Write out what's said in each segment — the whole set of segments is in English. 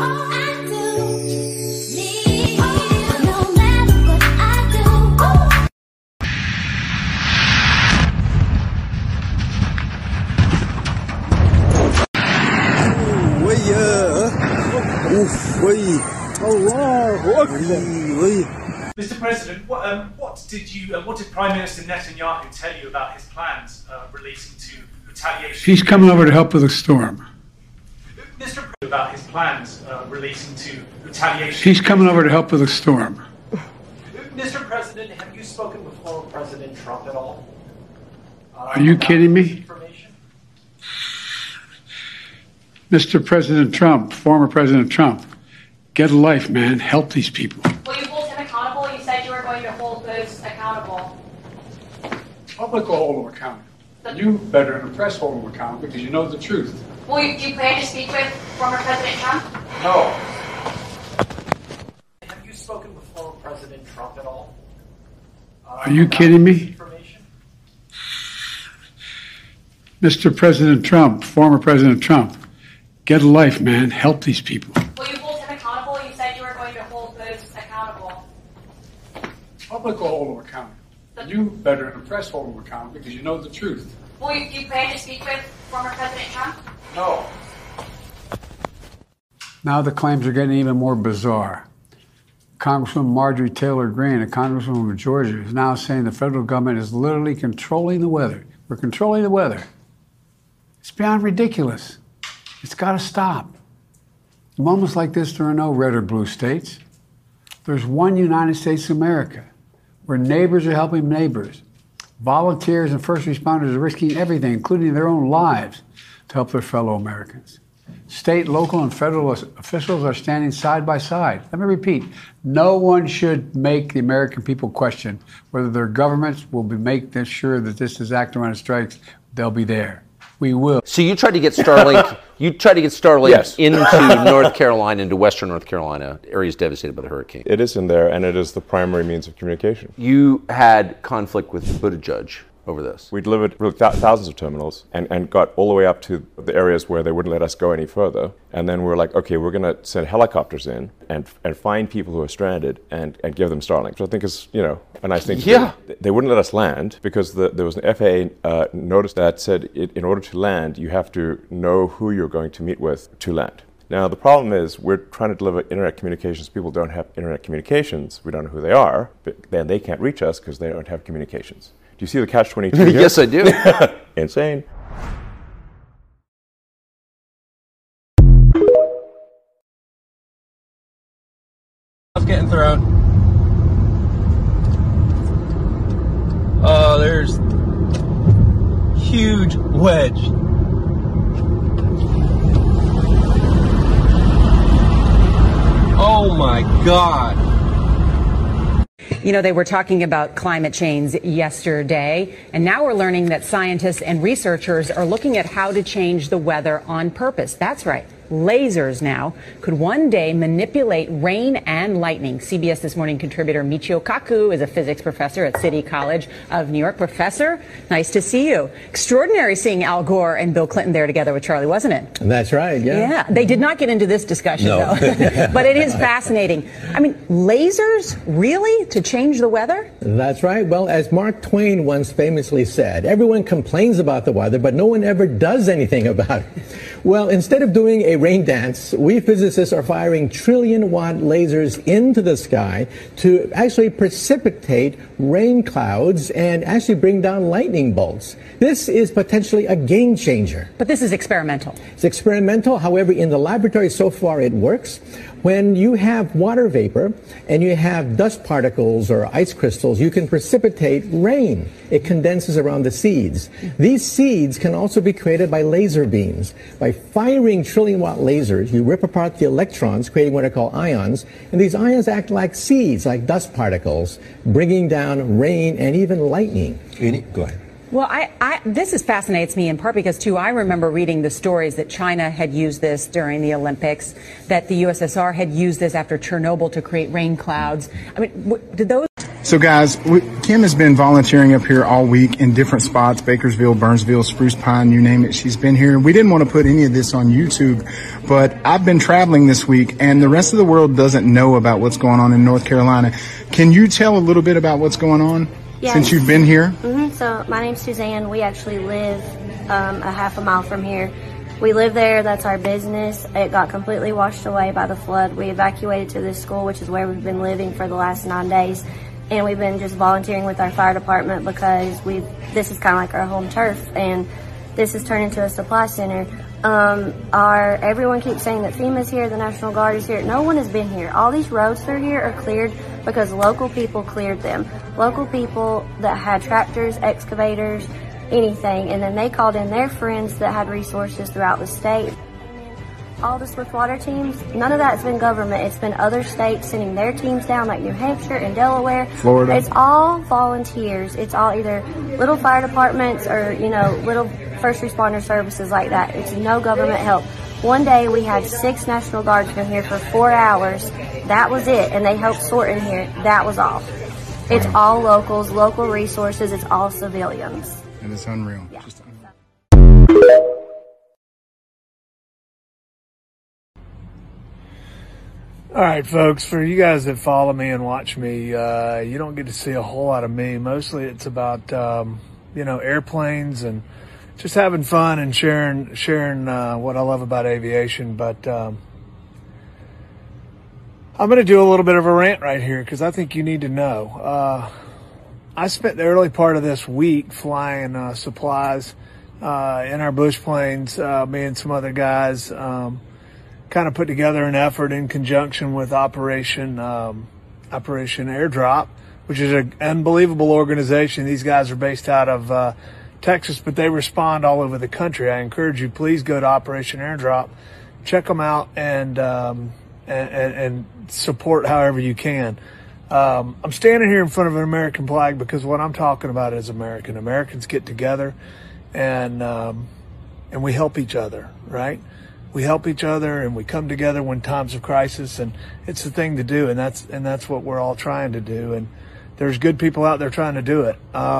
Mr. President, what did Prime Minister Netanyahu tell you about his plans relating to retaliation? He's coming over to help with the storm. Mr. President, about his plans relating to retaliation. He's coming over to help with the storm. Mr. President, have you spoken with former President Trump at all? Are you kidding me? Mr. President Trump, former President Trump, get a life, man. Help these people. Will you hold him accountable? You said you were going to hold those accountable. Public will hold them accountable. You better than the press hold them accountable because you know the truth. Do you plan to speak with former President Trump? No. Have you spoken with former President Trump at all? Are you kidding me? Mr. President Trump, former President Trump, get a life, man. Help these people. Will you hold him accountable? You said you were going to hold those accountable. Public will hold them accountable. You better than the press hold them accountable because you know the truth. Do you plan to speak with former President Trump? No. Now the claims are getting even more bizarre. Congresswoman Marjorie Taylor Greene, a congresswoman of Georgia, is now saying the federal government is literally controlling the weather. We're controlling the weather. It's beyond ridiculous. It's got to stop. In moments like this, there are no red or blue states. There's one United States of America, where neighbors are helping neighbors. Volunteers and first responders are risking everything, including their own lives, to help their fellow Americans. State, local, and federal officials are standing side by side. Let me repeat, no one should make the American people question whether their governments will make sure that this disaster, when it strikes, they'll be there. We will. So you tried to get Starlink. Yes. Into North Carolina, into Western North Carolina, areas devastated by the hurricane. It is in there, and it is the primary means of communication. You had conflict with Buttigieg over this. We delivered thousands of terminals and got all the way up to the areas where they wouldn't let us go any further. And then we were like, okay, we're going to send helicopters in and find people who are stranded and give them Starlink, which I think is, a nice thing to do. They wouldn't let us land because there was an FAA notice that said in order to land, you have to know who you're going to meet with to land. Now, the problem is we're trying to deliver internet communications. People don't have internet communications. We don't know who they are, but then they can't reach us because they don't have communications. Do you see the catch-22 here? Yes, I do. Insane. Getting thrown. Oh, there's huge wedge. Oh my God. They were talking about climate change yesterday, and now we're learning that scientists and researchers are looking at how to change the weather on purpose. That's right. Lasers now could one day manipulate rain and lightning. CBS This Morning contributor Michio Kaku is a physics professor at City College of New York. Professor, nice to see you. Extraordinary seeing Al Gore and Bill Clinton there together with Charlie, wasn't it? That's right, yeah. Yeah, they did not get into this discussion, no. though. But it is fascinating. I mean, lasers, really, to change the weather? That's right. Well, as Mark Twain once famously said, everyone complains about the weather, but no one ever does anything about it. Well, instead of doing a rain dance, we physicists are firing trillion-watt lasers into the sky to actually precipitate rain clouds and actually bring down lightning bolts. This is potentially a game changer. But this is experimental. It's experimental. However, in the laboratory so far it works. When you have water vapor and you have dust particles or ice crystals, you can precipitate rain. It condenses around the seeds. These seeds can also be created by laser beams. By firing trillion-watt lasers, you rip apart the electrons, creating what are called ions, and these ions act like seeds, like dust particles, bringing down rain and even lightning. Go ahead. Well, this fascinates me in part because, too, I remember reading the stories that China had used this during the Olympics, that the USSR had used this after Chernobyl to create rain clouds. I mean, did those... So guys, Kim has been volunteering up here all week in different spots, Bakersville, Burnsville, Spruce Pine, you name it. She's been here. We didn't want to put any of this on YouTube, but I've been traveling this week and the rest of the world doesn't know about what's going on in North Carolina. Can you tell a little bit about what's going on since you've been here? So my name's Suzanne. We actually live a half a mile from here. We live there. That's our business. It got completely washed away by the flood. We evacuated to this school, which is where we've been living for the last 9 days. And we've been just volunteering with our fire department because this is kind of like our home turf, and this has turned into a supply center. Everyone keeps saying that FEMA's here, the National Guard is here. No one has been here. All these roads through here are cleared because local people cleared them. Local people that had tractors, excavators, anything, and then they called in their friends that had resources throughout the state. All the Swiftwater teams, none of that's been government. It's been other states sending their teams down, like New Hampshire and Delaware. Florida. It's all volunteers. It's all either little fire departments or, little first responder services like that. It's no government help. One day we had 6 National Guards come here for 4 hours. That was it. And they helped sort in here. That was all. It's all locals, local resources. It's all civilians. And it's unreal. Yeah. All right, folks, for you guys that follow me and watch me, you don't get to see a whole lot of me. Mostly it's about, airplanes and just having fun and sharing what I love about aviation. But I'm going to do a little bit of a rant right here because I think you need to know. I spent the early part of this week flying supplies in our bush planes, me and some other guys, kind of put together an effort in conjunction with Operation Airdrop, which is an unbelievable organization. These guys are based out of Texas, but they respond all over the country. I encourage you, please go to Operation Airdrop, check them out, and support however you can. I'm standing here in front of an American flag because what I'm talking about is American. Americans get together and we help each other, right? We help each other and we come together when times of crisis, and it's the thing to do, and that's what we're all trying to do. And there's good people out there trying to do it.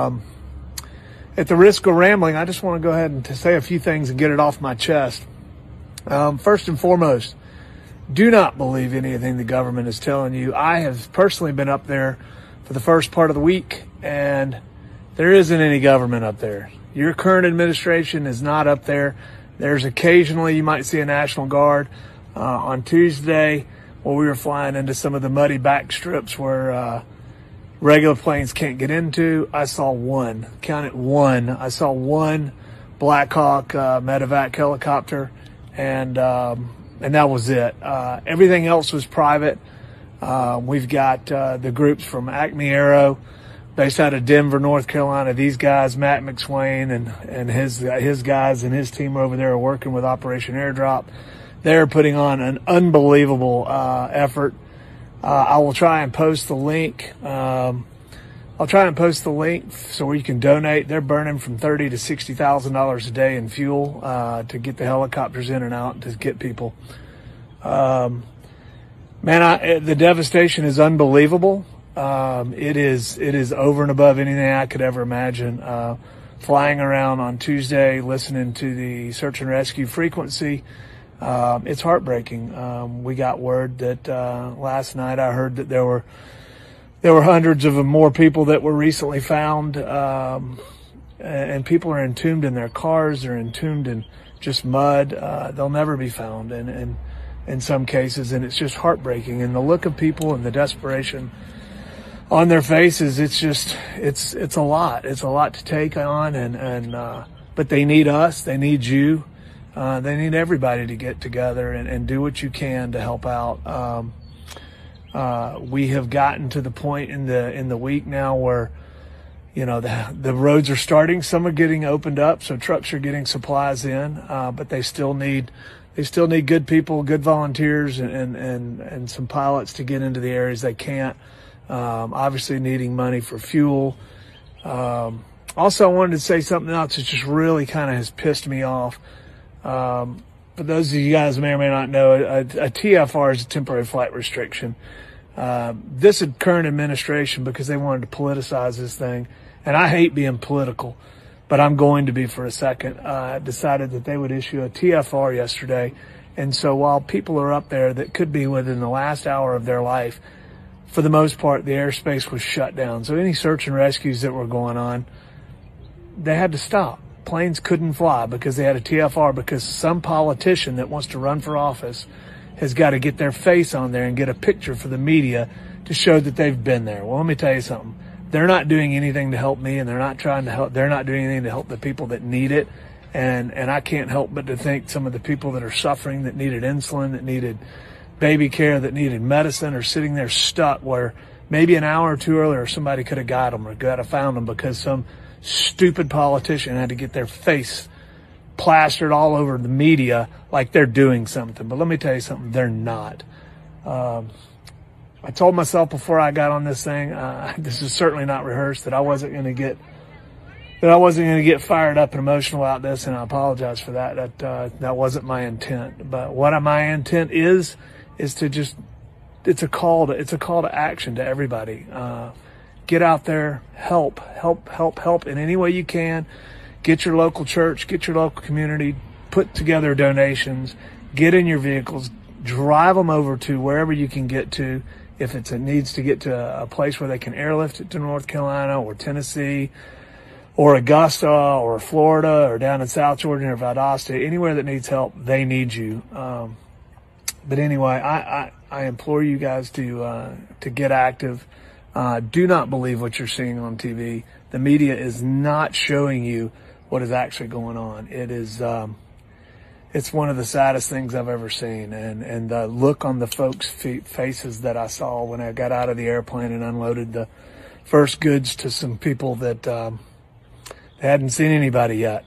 At the risk of rambling, I just want to go ahead and to say a few things and get it off my chest. First and foremost, do not believe anything the government is telling you. I have personally been up there for the first part of the week, and there isn't any government up there. Your current administration is not up there. There's occasionally you might see a National Guard. On Tuesday, while we were flying into some of the muddy back strips where regular planes can't get into, I saw one. Count it, one. I saw one Black Hawk medevac helicopter, and that was it. Everything else was private. We've got the groups from Acme Aero, based out of Denver, North Carolina. These guys, Matt McSwain and his guys and his team over there are working with Operation Airdrop. They're putting on an unbelievable effort. I will try and post the link. I'll try and post the link so where you can donate. They're burning from $30,000 to $60,000 a day in fuel to get the helicopters in and out to get people. The devastation is unbelievable. It is over and above anything I could ever imagine. Flying around on Tuesday, listening to the search and rescue frequency, it's heartbreaking. We got word that last night I heard that there were hundreds of more people that were recently found, and people are entombed in their cars. They're entombed in just mud. They'll never be found, and in some cases, and it's just heartbreaking. And the look of people and the desperation on their faces, it's a lot. It's a lot to take on, but they need us. They need you. They need everybody to get together and do what you can to help out. We have gotten to the point in the week now where, the roads are starting. Some are getting opened up, so trucks are getting supplies in, but they still need good people, good volunteers, and some pilots to get into the areas they can't. Obviously needing money for fuel. Also, I wanted to say something else that just really kind of has pissed me off. For those of you guys who may or may not know, a TFR is a temporary flight restriction. This current administration, because they wanted to politicize this thing, and I hate being political, but I'm going to be for a second, decided that they would issue a TFR yesterday. And so while people are up there that could be within the last hour of their life, for the most part, the airspace was shut down. So any search and rescues that were going on, they had to stop. Planes couldn't fly because they had a TFR, because some politician that wants to run for office has got to get their face on there and get a picture for the media to show that they've been there. Well, let me tell you something. They're not doing anything to help me, and they're not trying to help. They're not doing anything to help the people that need it. And I can't help but to think some of the people that are suffering, that needed insulin, that needed baby care, that needed medicine, are sitting there stuck where maybe an hour or two earlier somebody could have got them or could have found them, because some stupid politician had to get their face plastered all over the media like they're doing something. But let me tell you something, they're not. I told myself before I got on this thing, this is certainly not rehearsed, that I wasn't going to get fired up and emotional about this, and I apologize for that. That wasn't my intent. But what my intent is to just, it's a call to action to everybody. Get out there, help in any way you can. Get your local church, get your local community, put together donations, get in your vehicles, drive them over to wherever you can get to. If it needs to get to a place where they can airlift it to North Carolina or Tennessee or Augusta or Florida or down in South Georgia or Valdosta, anywhere that needs help, they need you. But anyway, I implore you guys to get active. Do not believe what you're seeing on TV. The media is not showing you what is actually going on. It is, it's one of the saddest things I've ever seen. And the look on the folks' faces that I saw when I got out of the airplane and unloaded the first goods to some people that hadn't seen anybody yet.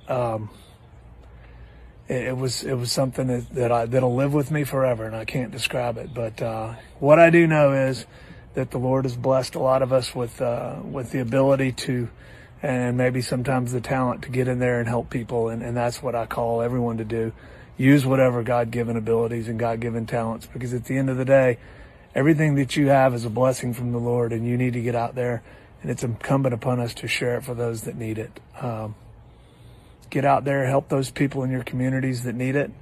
It was something that'll live with me forever, and I can't describe it. But what I do know is that the Lord has blessed a lot of us with the ability to, and maybe sometimes the talent to get in there and help people, and that's what I call everyone to do. Use whatever God-given abilities and God-given talents, because at the end of the day, everything that you have is a blessing from the Lord, and you need to get out there, and it's incumbent upon us to share it for those that need it. Get out there, help those people in your communities that need it.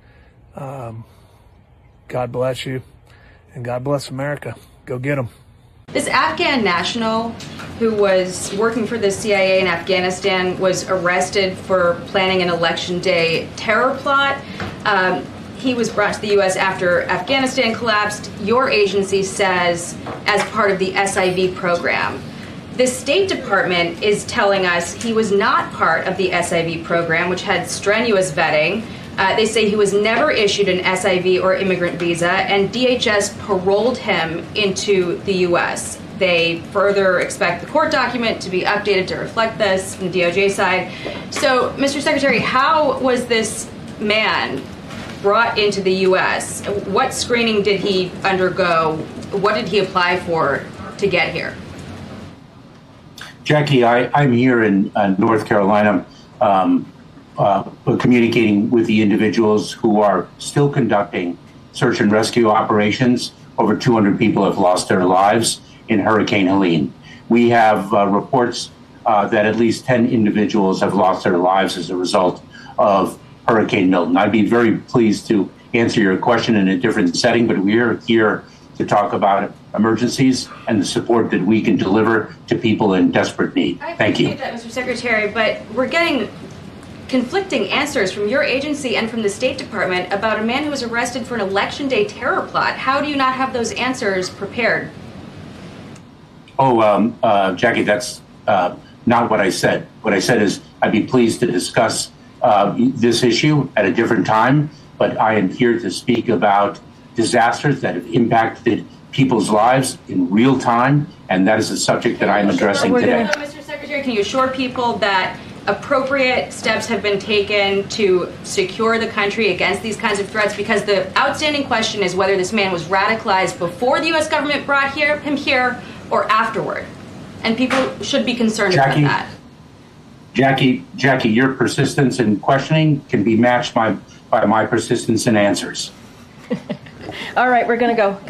God bless you, and God bless America. Go get them. This Afghan national who was working for the CIA in Afghanistan was arrested for planning an election day terror plot. He was brought to the U.S. after Afghanistan collapsed, your agency says, as part of the SIV program. The State Department is telling us he was not part of the SIV program, which had strenuous vetting. They say he was never issued an SIV or immigrant visa, and DHS paroled him into the U.S. They further expect the court document to be updated to reflect this from the DOJ side. So, Mr. Secretary, how was this man brought into the U.S.? What screening did he undergo? What did he apply for to get here? Jackie, I'm here in North Carolina communicating with the individuals who are still conducting search and rescue operations. Over 200 people have lost their lives in Hurricane Helene. We have reports that at least 10 individuals have lost their lives as a result of Hurricane Milton. I'd be very pleased to answer your question in a different setting, but we're here to talk about emergencies and the support that we can deliver to people in desperate need. Thank you. I appreciate that, Mr. Secretary, but we're getting conflicting answers from your agency and from the State Department about a man who was arrested for an election day terror plot. How do you not have those answers prepared? Jackie, that's not what I said. What I said is I'd be pleased to discuss this issue at a different time, but I am here to speak about disasters that have impacted people's lives in real time, and that is the subject that I'm addressing today. Mr. Secretary, can you assure people that appropriate steps have been taken to secure the country against these kinds of threats? Because the outstanding question is whether this man was radicalized before the U.S. government brought him here or afterward. And people should be concerned about that. Jackie, your persistence in questioning can be matched by my persistence in answers. All right, we're going to go.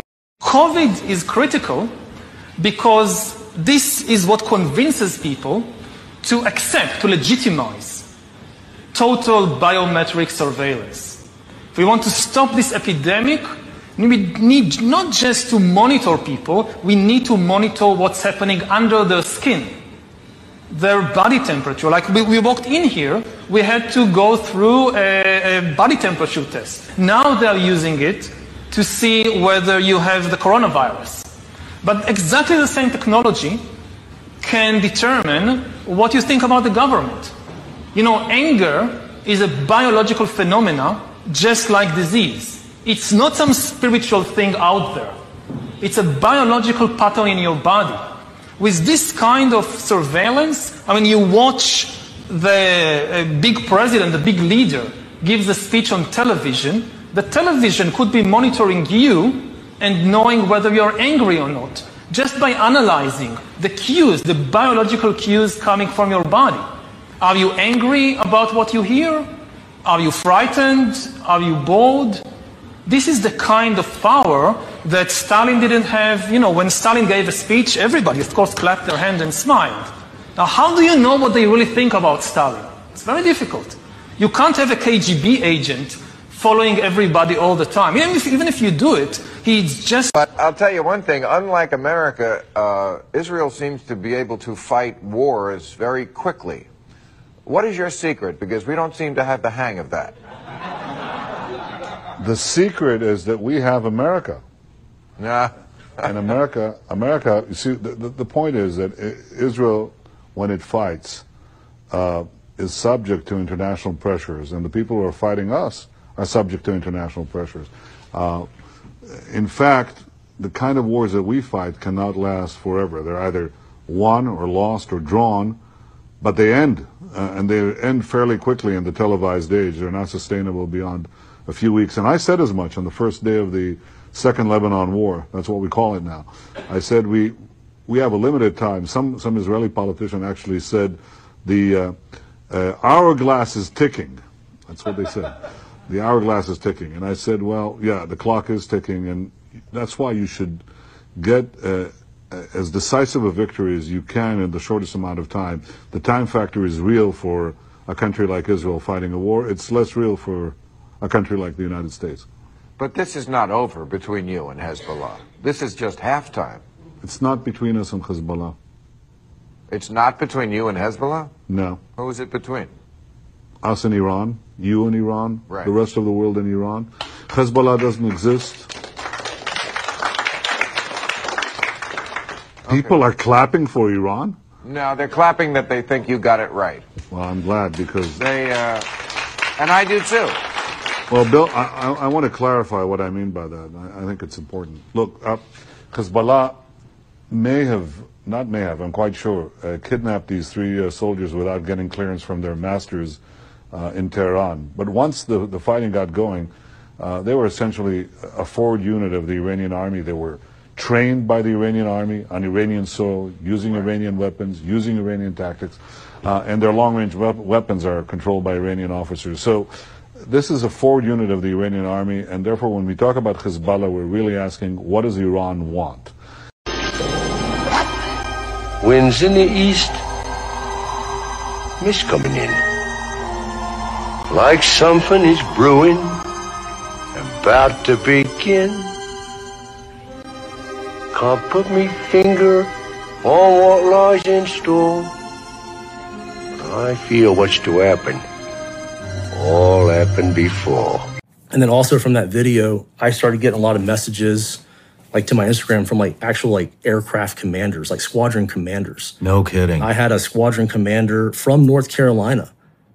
COVID is critical because this is what convinces people to accept, to legitimize total biometric surveillance. If we want to stop this epidemic, we need not just to monitor people, we need to monitor what's happening under their skin, their body temperature. Like we walked in here, we had to go through a body temperature test. Now they're using it to see whether you have the coronavirus. But exactly the same technology can determine what you think about the government. You know, anger is a biological phenomena just like disease. It's not some spiritual thing out there. It's a biological pattern in your body. With this kind of surveillance, I mean, you watch the big president, the big leader, gives a speech on television. The television could be monitoring you and knowing whether you're angry or not, just by analyzing the cues, the biological cues coming from your body. Are you angry about what you hear? Are you frightened? Are you bored? This is the kind of power that Stalin didn't have. You know, when Stalin gave a speech, everybody, of course, clapped their hand and smiled. Now, how do you know what they really think about Stalin? It's very difficult. You can't have a KGB agent following everybody all the time. Even if you do it, he's just... But I'll tell you one thing. Unlike America, Israel seems to be able to fight wars very quickly. What is your secret? Because we don't seem to have the hang of that. The secret is that we have America. Nah. And America, you see, the point is that Israel, when it fights, is subject to international pressures, and the people who are fighting us are subject to international pressures. In fact, the kind of wars that we fight cannot last forever. They're either won or lost or drawn, but they end, and they end fairly quickly in the televised age. They're not sustainable beyond a few weeks. And I said as much on the first day of the Second Lebanon War. That's what we call it now. I said we have a limited time. Some Israeli politician actually said the hourglass is ticking. That's what they said. The hourglass is ticking. And I said, well, yeah, the clock is ticking, and that's why you should get as decisive a victory as you can in the shortest amount of time. The time factor is real for a country like Israel fighting a war. It's less real for a country like the United States. But this is not over between you and Hezbollah. This is just halftime. It's not between us and Hezbollah. It's not between you and Hezbollah? No. Who is it between? Us and Iran, you and Iran, right. The rest of the world and Iran. Hezbollah doesn't exist. Okay. People are clapping for Iran? No, they're clapping that they think you got it right. Well, I'm glad because... They, and I do too. Well, Bill, I want to clarify what I mean by that. I think it's important. Look, Hezbollah I'm quite sure, kidnapped these three soldiers without getting clearance from their masters in Tehran. But once the fighting got going, they were essentially a forward unit of the Iranian army. They were trained by the Iranian army on Iranian soil, using Iranian weapons, using Iranian tactics, and their long-range weapons are controlled by Iranian officers. So this is a forward unit of the Iranian army, and therefore when we talk about Hezbollah, we're really asking, what does Iran want? Winds in the east, mist coming in. Like something is brewing, about to begin. Can't put me finger on what lies in store. I feel what's to happen. All happened before. And then also from that video, I started getting a lot of messages like to my Instagram from like actual like aircraft commanders, like squadron commanders. No kidding. I had a squadron commander from North Carolina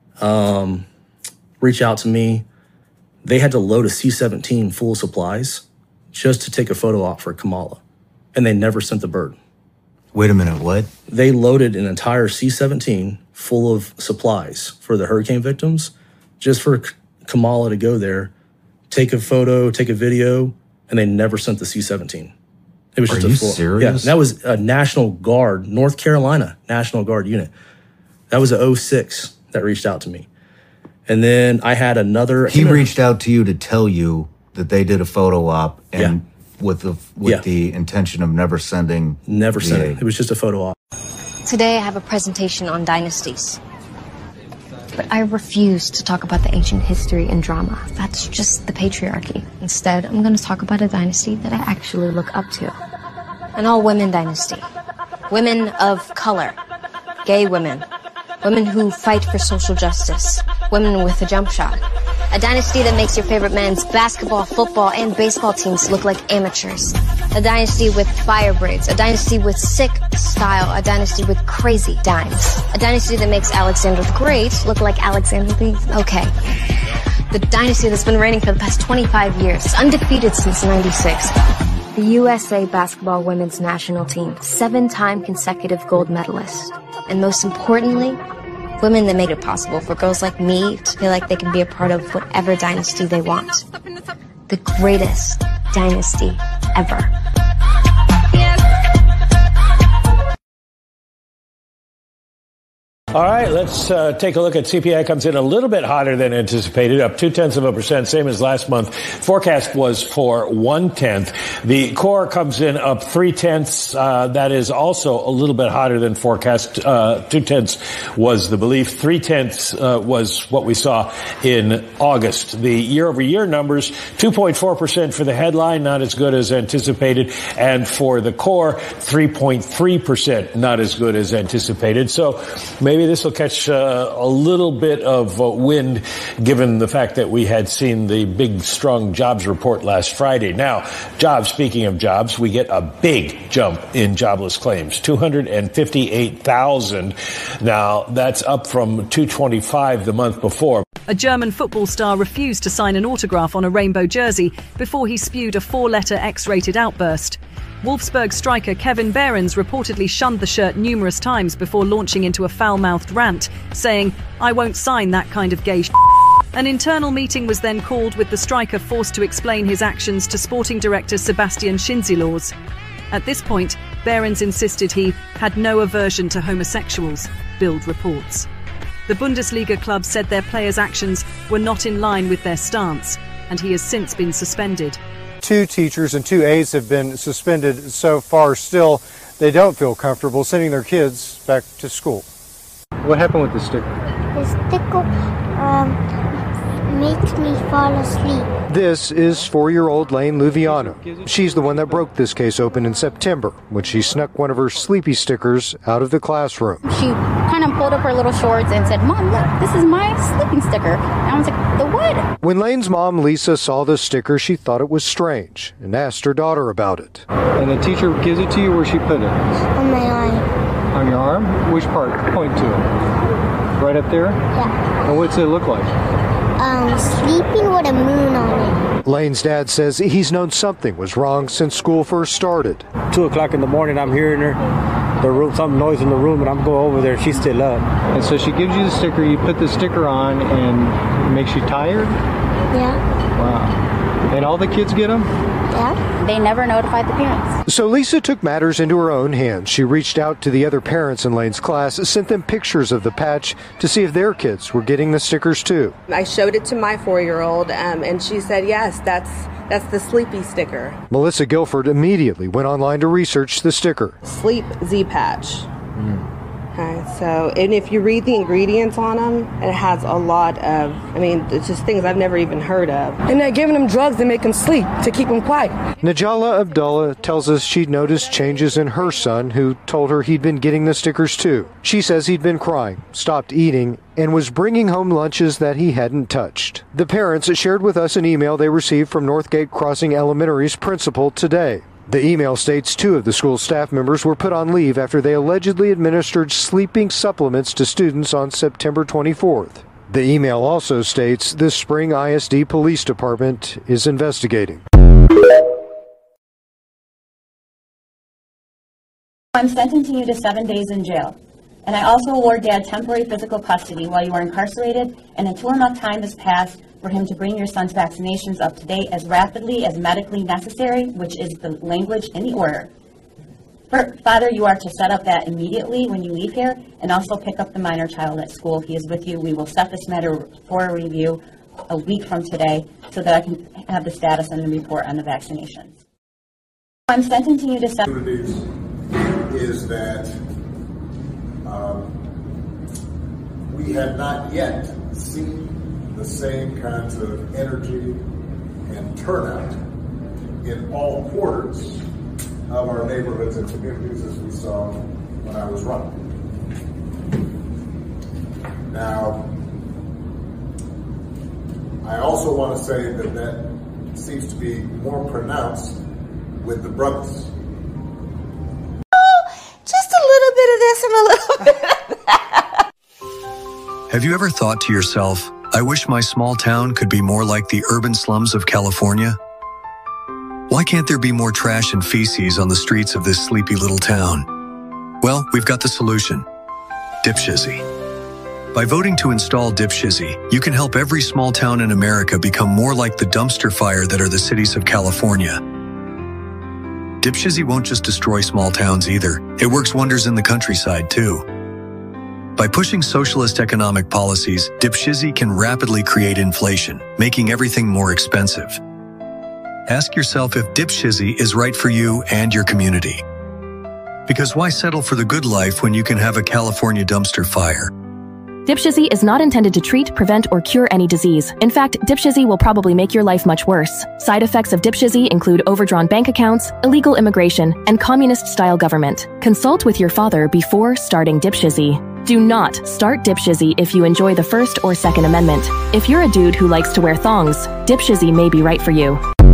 reach out to me. They had to load a C-17 full of supplies just to take a photo op for Kamala. And they never sent the bird. Wait a minute, what? They loaded an entire C-17 full of supplies for the hurricane victims just for Kamala to go there, take a photo, take a video, and they never sent the C-17. It was just Are you full. serious? Yeah, that was a National Guard, North Carolina National Guard unit. That was a 06 that reached out to me. And then I had another... He reached out to you to tell you that they did a photo op and with the Yeah. the intention of never sending. Never sent it. It was just a photo op. Today I have a presentation on dynasties. But I refuse to talk about the ancient history and drama. That's just the patriarchy. Instead, I'm going to talk about a dynasty that I actually look up to. An all-women dynasty. Women of color. Gay women. Women who fight for social justice. Women with a jump shot. A dynasty that makes your favorite men's basketball, football, and baseball teams look like amateurs. A dynasty with fire braids. A dynasty with sick style. A dynasty with crazy dimes. A dynasty that makes Alexander the Great look like Alexander the... Okay. The dynasty that's been reigning for the past 25 years. It's undefeated since '96. The USA basketball women's national team. 7-time consecutive gold medalist. And most importantly, women that make it possible for girls like me to feel like they can be a part of whatever dynasty they want. The greatest dynasty ever. All right, let's take a look at CPI. Comes in a little bit hotter than anticipated, up 0.2%, same as last month. Forecast was for 0.1. The core comes in up 0.3. That is also a little bit hotter than forecast. 0.2 was the belief. 0.3 was what we saw in August. The year-over-year numbers, 2.4% for the headline, not as good as anticipated, and for the core, 3.3%, not as good as anticipated. So maybe this will catch a little bit of wind, given the fact that we had seen the big, strong jobs report last Friday. Now, jobs, speaking of jobs, we get a big jump in jobless claims, 258,000. Now, that's up from 225 the month before. A German football star refused to sign an autograph on a rainbow jersey before he spewed a 4-letter X-rated outburst. Wolfsburg striker Kevin Behrens reportedly shunned the shirt numerous times before launching into a foul-mouthed rant, saying, "I won't sign that kind of gay sh**." An internal meeting was then called, with the striker forced to explain his actions to sporting director Sebastian Schinzilaws. At this point, Behrens insisted he had no aversion to homosexuals, Bild reports. The Bundesliga club said their players' actions were not in line with their stance, and he has since been suspended. 2 teachers and 2 aides have been suspended so far. Still, they don't feel comfortable sending their kids back to school. What happened with the sticker? The sticker makes me fall asleep. This is 4-year-old Lane Luviano. She's the one that broke this case open in September when she snuck one of her sleepy stickers out of the classroom. She kind of pulled up her little shorts and said, "Mom, look, this is my sleeping sticker." And I was like, "The what?" When Lane's mom, Lisa, saw the sticker, she thought it was strange and asked her daughter about it. And the teacher gives it to you where she put it? On my arm. On your arm? Which part? Point to it. Right up there? Yeah. And what's it look like? Sleeping with a moon on it. Lane's dad says he's known something was wrong since school first started. 2 o'clock in the morning, I'm hearing her, some noise in the room, and I'm going over there. She's still up. And so she gives you the sticker, you put the sticker on, and it makes you tired? Yeah. Wow. And all the kids get them? Yeah. They never notified the parents. So Lisa took matters into her own hands. She reached out to the other parents in Lane's class, sent them pictures of the patch to see if their kids were getting the stickers too. I showed it to my 4-year-old, and she said, yes, that's the sleepy sticker. Melissa Guilford immediately went online to research the sticker. Sleep Z patch. Okay, so, and if you read the ingredients on them, it has a lot of, it's just things I've never even heard of. And they're giving them drugs to make them sleep, to keep them quiet. Najala Abdullah tells us she'd noticed changes in her son, who told her he'd been getting the stickers too. She says he'd been crying, stopped eating, and was bringing home lunches that he hadn't touched. The parents shared with us an email they received from Northgate Crossing Elementary's principal today. The email states 2 of the school's staff members were put on leave after they allegedly administered sleeping supplements to students on September 24th. The email also states the Spring ISD Police Department is investigating. I'm sentencing you to 7 days in jail. And I also award Dad temporary physical custody while you are incarcerated and until enough time has passed for him to bring your son's vaccinations up to date as rapidly as medically necessary, which is the language in the order. Father, you are to set up that immediately when you leave here and also pick up the minor child at school. He is with you. We will set this matter for a review a week from today so that I can have the status and the report on the vaccinations. I'm sentencing you to is that we have not yet seen the same kinds of energy and turnout in all quarters of our neighborhoods and communities as we saw when I was running. Now, I also want to say that that seems to be more pronounced with the brothers. Just a little bit of this and a little bit of that. Have you ever thought to yourself, I wish my small town could be more like the urban slums of California? Why can't there be more trash and feces on the streets of this sleepy little town? Well, we've got the solution. Dipshizzy. By voting to install Dipshizzy, you can help every small town in America become more like the dumpster fire that are the cities of California. Dipshizzy won't just destroy small towns either. It works wonders in the countryside too. By pushing socialist economic policies, Dipshizzy can rapidly create inflation, making everything more expensive. Ask yourself if Dipshizzy is right for you and your community. Because why settle for the good life when you can have a California dumpster fire? Dipshizzy is not intended to treat, prevent, or cure any disease. In fact, Dipshizzy will probably make your life much worse. Side effects of Dipshizzy include overdrawn bank accounts, illegal immigration, and communist-style government. Consult with your father before starting Dipshizzy. Do not start Dipshizzy if you enjoy the First or Second Amendment. If you're a dude who likes to wear thongs, Dipshizzy may be right for you.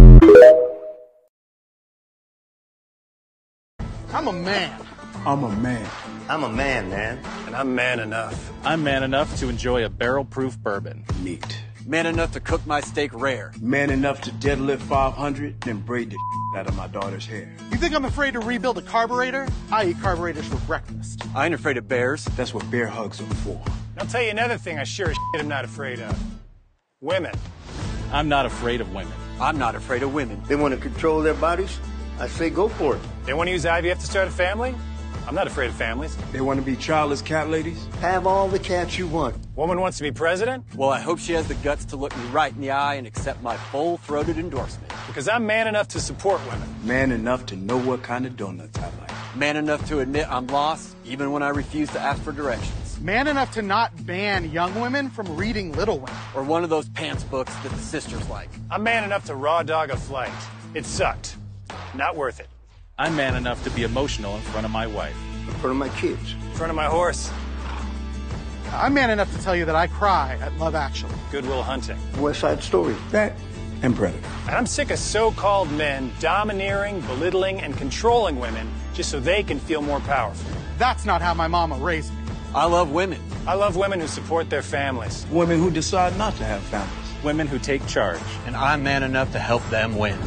I'm a man. I'm a man. I'm a man, man. And I'm man enough. I'm man enough to enjoy a barrel-proof bourbon. Neat. Man enough to cook my steak rare. Man enough to deadlift 500, then braid the out of my daughter's hair. You think I'm afraid to rebuild a carburetor? I eat carburetors for breakfast. I ain't afraid of bears. That's what bear hugs are for. I'll tell you another thing I sure as shit am not afraid of. Women. I'm not afraid of women. I'm not afraid of women. They want to control their bodies? I say go for it. They want to use IVF to start a family? I'm not afraid of families. They want to be childless cat ladies? Have all the cats you want. Woman wants to be president? Well, I hope she has the guts to look me right in the eye and accept my full-throated endorsement. Because I'm man enough to support women. Man enough to know what kind of donuts I like. Man enough to admit I'm lost, even when I refuse to ask for directions. Man enough to not ban young women from reading Little Women. Or one of those pants books that the sisters like. I'm man enough to raw dog a flight. It sucked. Not worth it. I'm man enough to be emotional in front of my wife. In front of my kids. In front of my horse. I'm man enough to tell you that I cry at Love Actually. Good Will Hunting. West Side Story. That and Predator. And I'm sick of so-called men domineering, belittling, and controlling women just so they can feel more powerful. That's not how my mama raised me. I love women. I love women who support their families. Women who decide not to have families. Women who take charge. And I'm man enough to help them win.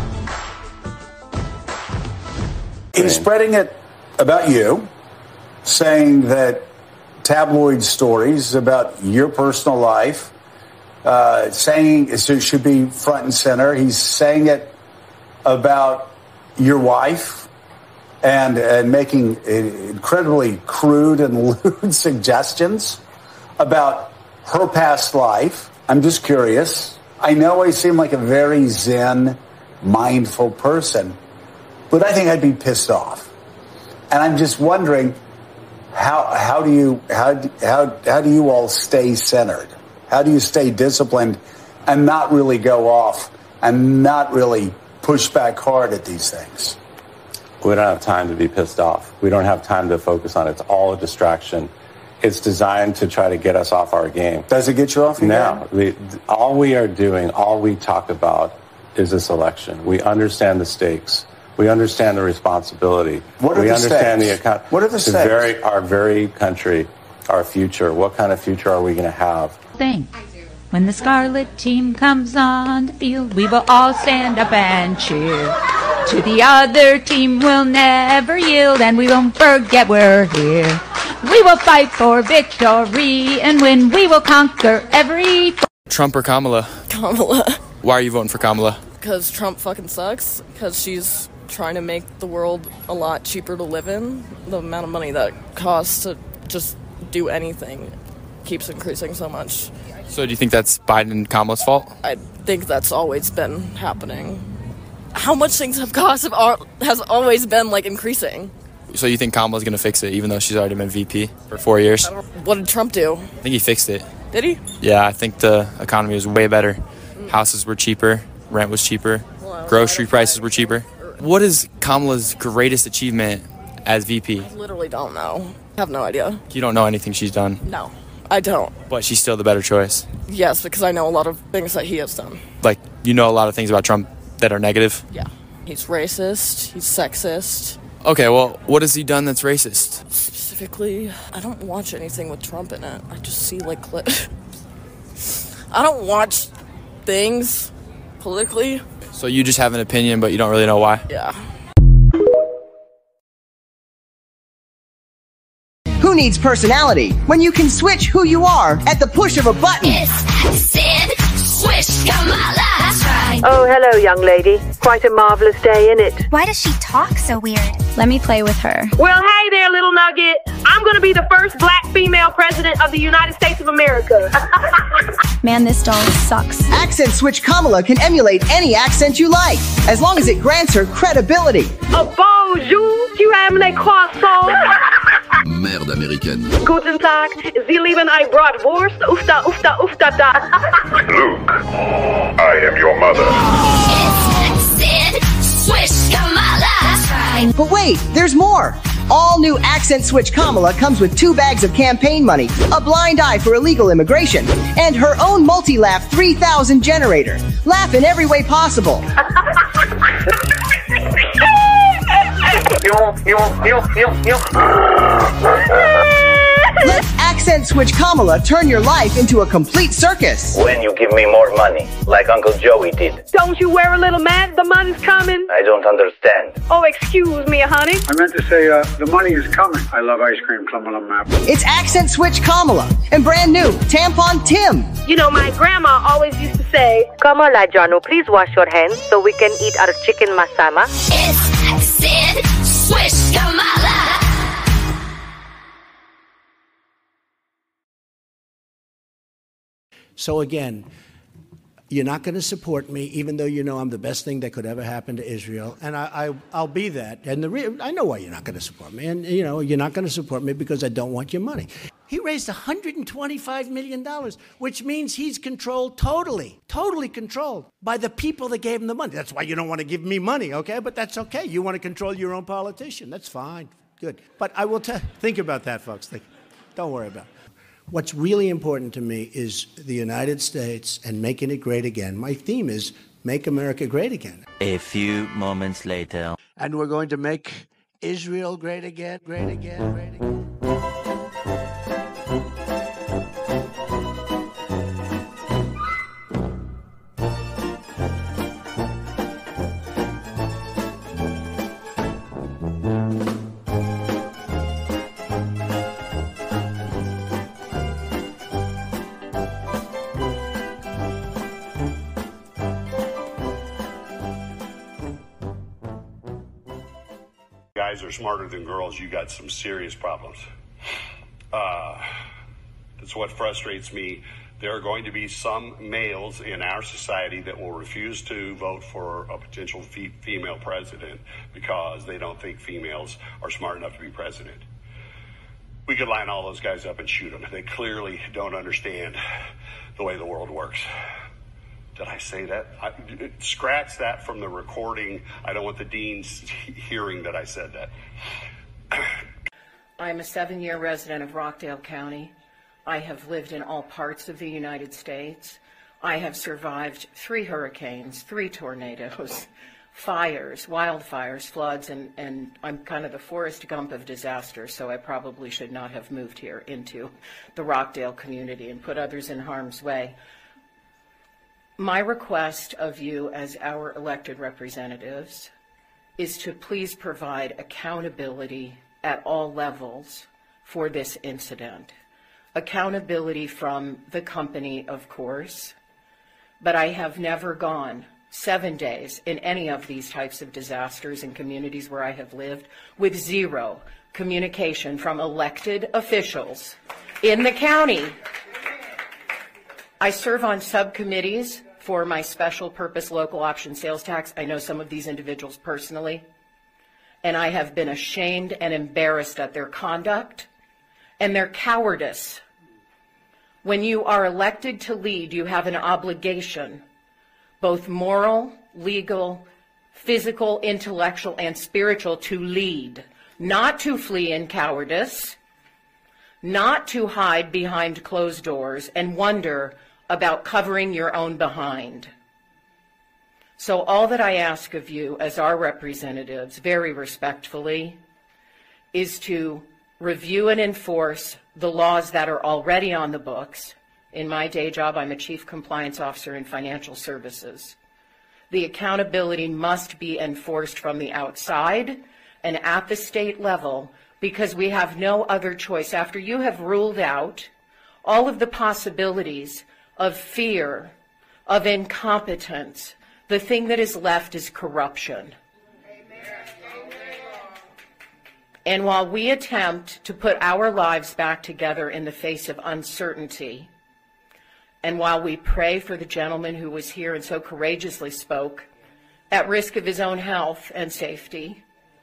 He's spreading it about you, saying that tabloid stories about your personal life, saying it should be front and center. He's saying it about your wife and making incredibly crude and lewd suggestions about her past life. I'm just curious. I know I seem like a very zen, mindful person, but I think I'd be pissed off. And I'm just wondering, how do you all stay centered? How do you stay disciplined and not really go off and not really push back hard at these things? We don't have time to be pissed off. We don't have time to focus on it. It's all a distraction. It's designed to try to get us off our game. Does it get you off your game? No. All we are doing, all we talk about is this election. We understand the stakes. We understand the responsibility. What are we the understand stakes? the What are the stakes? Our very country, our future. What kind of future are we going to have? When the Scarlet team comes on the field, we will all stand up and cheer. To the other team we'll never yield, and we won't forget we're here. We will fight for victory and win. We will conquer every... Trump or Kamala? Kamala. Why are you voting for Kamala? Because Trump fucking sucks. Because she's trying to make the world a lot cheaper to live in. The amount of money that costs to just do anything keeps increasing so much. So do you think that's Biden and Kamala's fault? I think that's always been happening. how much things have cost has always been like increasing. So you think Kamala's going to fix it, even though she's already been VP for 4 years? What did Trump do? I think he fixed it. Did he? Yeah, I think the economy was way better. Houses were cheaper, rent was cheaper, grocery prices were cheaper. What is Kamala's greatest achievement as VP? I literally don't know. I have no idea. You don't know anything she's done? No, I don't. But she's still the better choice? Yes, because I know a lot of things that he has done. Like, you know a lot of things about Trump that are negative? Yeah. He's racist, he's sexist. Okay, well, what has he done that's racist? Specifically, I don't watch anything with Trump in it. I just see, like, clips. I don't watch things politically. So you just have an opinion, but you don't really know why? Yeah. Who needs personality when you can switch who you are at the push of a button? It's Sid Swish Kamala. That's right. Oh, hello, young lady. Quite a marvelous day, innit? Why does she talk so weird? Let me play with her. Well, hey there, little nugget. I'm going to be the first black female president of the United States of America. Man, this doll sucks. Accent Switch Kamala can emulate any accent you like, as long as it grants her credibility. Bonjour, tu aimes les croissants? Merde américaine. Guten Tag, Sie lieben ein Bratwurst? Ufta, ufta, ufta, da. Luke, I am your mother. It's Sid Swish Kamala. That's right. But wait, there's more. All new Accent Switch Kamala comes with 2 bags of campaign money, a blind eye for illegal immigration, and her own multi-laugh 3000 generator. Laugh in every way possible. Let Accent Switch Kamala turn your life into a complete circus. When you give me more money, like Uncle Joey did. Don't you wear a little mad? The money's coming. I don't understand. Oh, excuse me, honey. I meant to say, the money is coming. I love ice cream, Clumberland Map. It's Accent Switch Kamala and brand new Tampon Tim. You know, my grandma always used to say, Kamala Janu, please wash your hands so we can eat our chicken masala. It's Sid Swish Kamala. So again, you're not going to support me, even though you know I'm the best thing that could ever happen to Israel, and I'll be that. And I know why you're not going to support me, and you know you're not going to support me because I don't want your money. He raised $125 million, which means he's controlled totally controlled by the people that gave him the money. That's why you don't want to give me money, okay? But that's okay. You want to control your own politician. That's fine. Good. But I will think about that, folks. Don't worry about it. What's really important to me is the United States and making it great again. My theme is Make America Great Again. A few moments later. And we're going to make Israel great again, great again, great again. Guys are smarter than girls. You got some serious problems. That's what frustrates me. There are going to be some males in our society that will refuse to vote for a potential female president because they don't think females are smart enough to be president. We could line all those guys up and shoot them. They clearly don't understand the way the world works. Did I say that? Scratch that from the recording. I don't want the deans hearing that I said that. I'm a 7-year resident of Rockdale County. I have lived in all parts of the United States. I have survived 3 hurricanes, 3 tornadoes, fires, wildfires, floods, and I'm kind of the Forrest Gump of disaster, so I probably should not have moved here into the Rockdale community and put others in harm's way. My request of you as our elected representatives is to please provide accountability at all levels for this incident. Accountability from the company, of course, but I have never gone 7 days in any of these types of disasters in communities where I have lived with 0 communication from elected officials in the county. I serve on subcommittees for my special purpose local option sales tax. I know some of these individuals personally, and I have been ashamed and embarrassed at their conduct and their cowardice. When you are elected to lead, you have an obligation, both moral, legal, physical, intellectual, and spiritual, to lead, not to flee in cowardice, not to hide behind closed doors and wonder about covering your own behind. So all that I ask of you as our representatives, very respectfully, is to review and enforce the laws that are already on the books. In my day job, I'm a chief compliance officer in financial services. The accountability must be enforced from the outside and at the state level, because we have no other choice. After you have ruled out all of the possibilities of fear, of incompetence, the thing that is left is corruption. And while we attempt to put our lives back together in the face of uncertainty, and while we pray for the gentleman who was here and so courageously spoke, at risk of his own health and safety,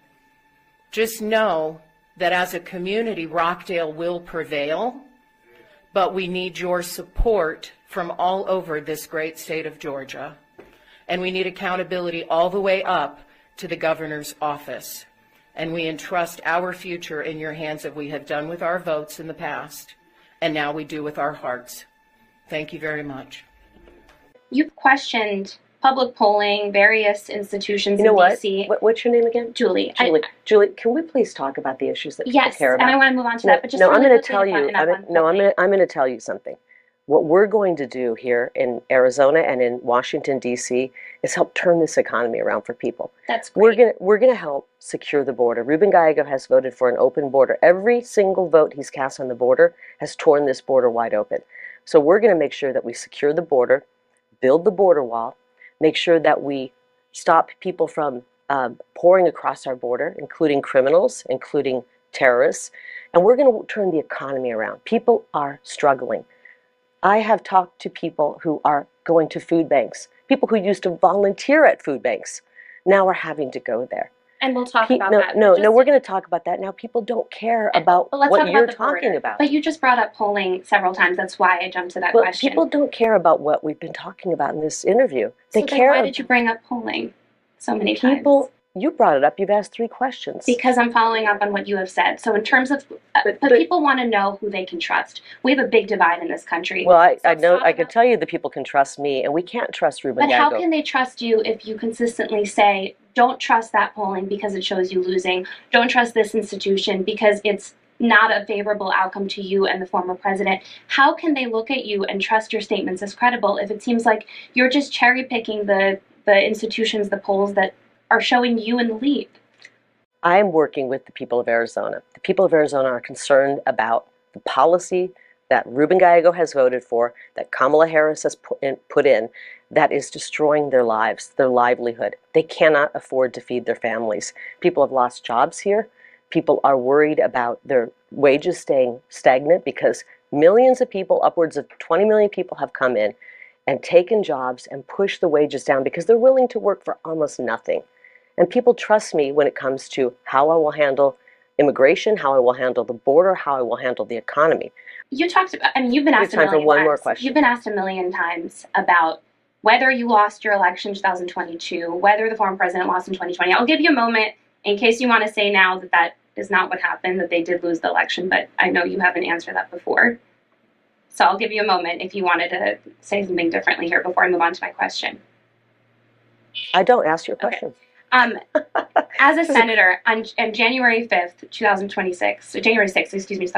just know that as a community, Rockdale will prevail, but we need your support from all over this great state of Georgia. And we need accountability all the way up to the governor's office. And we entrust our future in your hands, as we have done with our votes in the past, and now we do with our hearts. Thank you very much. You've questioned public polling, various institutions in DC. What's your name again? Julie. Julie, can we please talk about the issues that people care about? Yes, and I want to move on to that. But just I'm going to tell you. I'm going to tell you something. What we're going to do here in Arizona and in Washington, D.C. is help turn this economy around for people. That's great. We're going to help secure the border. Ruben Gallego has voted for an open border. Every single vote he's cast on the border has torn this border wide open. So we're going to make sure that we secure the border, build the border wall, make sure that we stop people from pouring across our border, including criminals, including terrorists, and we're going to turn the economy around. People are struggling. I have talked to people who are going to food banks, people who used to volunteer at food banks, now are having to go there. And we'll talk about that. No, we're going to talk about that now. People don't care about what you're talking about. But you just brought up polling several times. That's why I jumped to that question. People don't care about what we've been talking about in this interview. They so care. Why did you bring up polling so many times? You brought it up. You've asked 3 questions. Because I'm following up on what you have said. So in terms of, but people want to know who they can trust. We have a big divide in this country. Well, I know. I can tell you that people can trust me, and we can't trust Ruben Gallego. But how can they trust you if you consistently say, don't trust that polling because it shows you losing. Don't trust this institution because it's not a favorable outcome to you and the former president. How can they look at you and trust your statements as credible if it seems like you're just cherry picking the institutions, the polls that are showing you in the lead? I am working with the people of Arizona. The people of Arizona are concerned about the policy that Ruben Gallego has voted for, that Kamala Harris has put in, that is destroying their lives, their livelihood. They cannot afford to feed their families. People have lost jobs here. People are worried about their wages staying stagnant because millions of people, upwards of 20 million people, have come in and taken jobs and pushed the wages down because they're willing to work for almost nothing. And people trust me when it comes to how I will handle immigration, how I will handle the border, how I will handle the economy. You talked about, you've been asked a million times. For one more question. You've been asked a million times about whether you lost your election in 2022, whether the former president lost in 2020. I'll give you a moment in case you want to say now that that is not what happened, that they did lose the election, but I know you haven't answered that before. So I'll give you a moment if you wanted to say something differently here before I move on to my question. I don't ask your question. Okay. As a senator, on January 5th, 2026, so January 6th,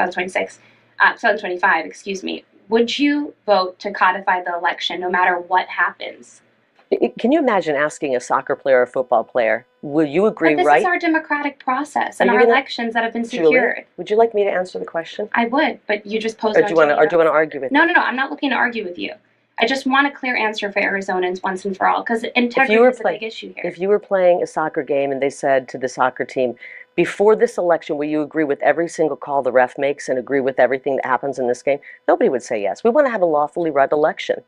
2025, would you vote to codify the election no matter what happens? Can you imagine asking a soccer player or a football player, will you agree, but this is our democratic process and our elections that have been secured. Julie, would you like me to answer the question? I would, but you just posed it. Or do you want to argue with me? No, I'm not looking to argue with you. I just want a clear answer for Arizonans once and for all, because integrity is a big issue here. If you were playing a soccer game and they said to the soccer team, before this election, will you agree with every single call the ref makes and agree with everything that happens in this game? Nobody would say yes. We want to have a lawfully run election.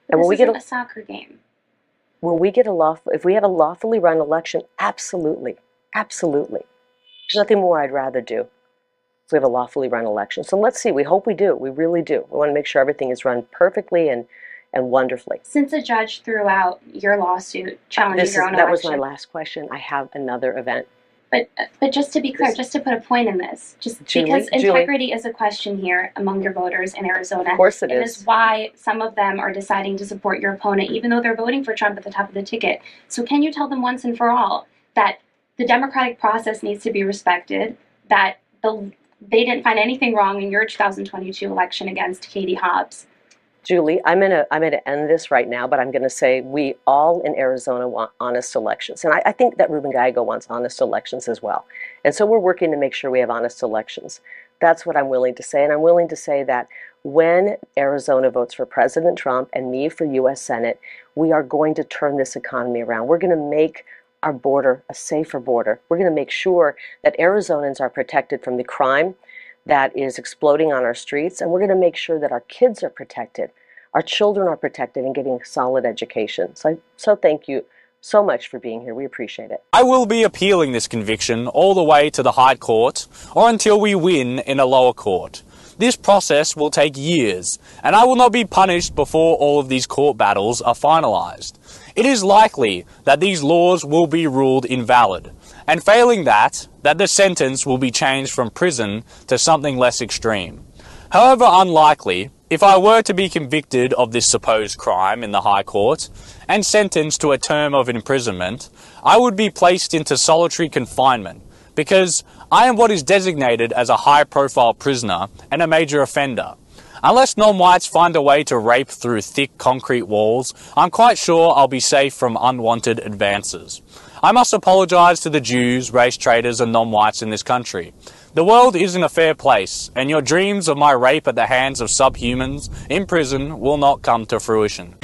And this when we get isn't a soccer game. When we get if we have a lawfully run election, absolutely, absolutely. There's nothing more I'd rather do if we have a lawfully run election. So let's see. We hope we do. We really do. We want to make sure everything is run perfectly and wonderfully. Since a judge threw out your lawsuit challenging your own that election. was my last question. I have another event. But just to be clear, just to put a point in this, because integrity is a question here among your voters in Arizona. Of course it is. It is why some of them are deciding to support your opponent, even though they're voting for Trump at the top of the ticket. So can you tell them once and for all that the democratic process needs to be respected, that they didn't find anything wrong in your 2022 election against Katie Hobbs? Julie, I'm gonna end this right now, but I'm gonna say we all in Arizona want honest elections. And I think that Ruben Gallego wants honest elections as well. And so we're working to make sure we have honest elections. That's what I'm willing to say. And I'm willing to say that when Arizona votes for President Trump and me for U.S. Senate, we are going to turn this economy around. We're gonna make our border a safer border. We're gonna make sure that Arizonans are protected from the crime that is exploding on our streets, and we're going to make sure that our kids are protected, our children are protected, and getting a solid education. So thank you so much for being here. We appreciate it. I will be appealing this conviction all the way to the High Court or until we win in a lower court. This process will take years, and I will not be punished before all of these court battles are finalized. It is likely that these laws will be ruled invalid, and failing that the sentence will be changed from prison to something less extreme. However unlikely, if I were to be convicted of this supposed crime in the High Court and sentenced to a term of imprisonment, I would be placed into solitary confinement because I am what is designated as a high-profile prisoner and a major offender. Unless non-whites find a way to rape through thick concrete walls, I'm quite sure I'll be safe from unwanted advances. I must apologize to the Jews, race traitors, and non-whites in this country. The world isn't a fair place, and your dreams of my rape at the hands of subhumans in prison will not come to fruition.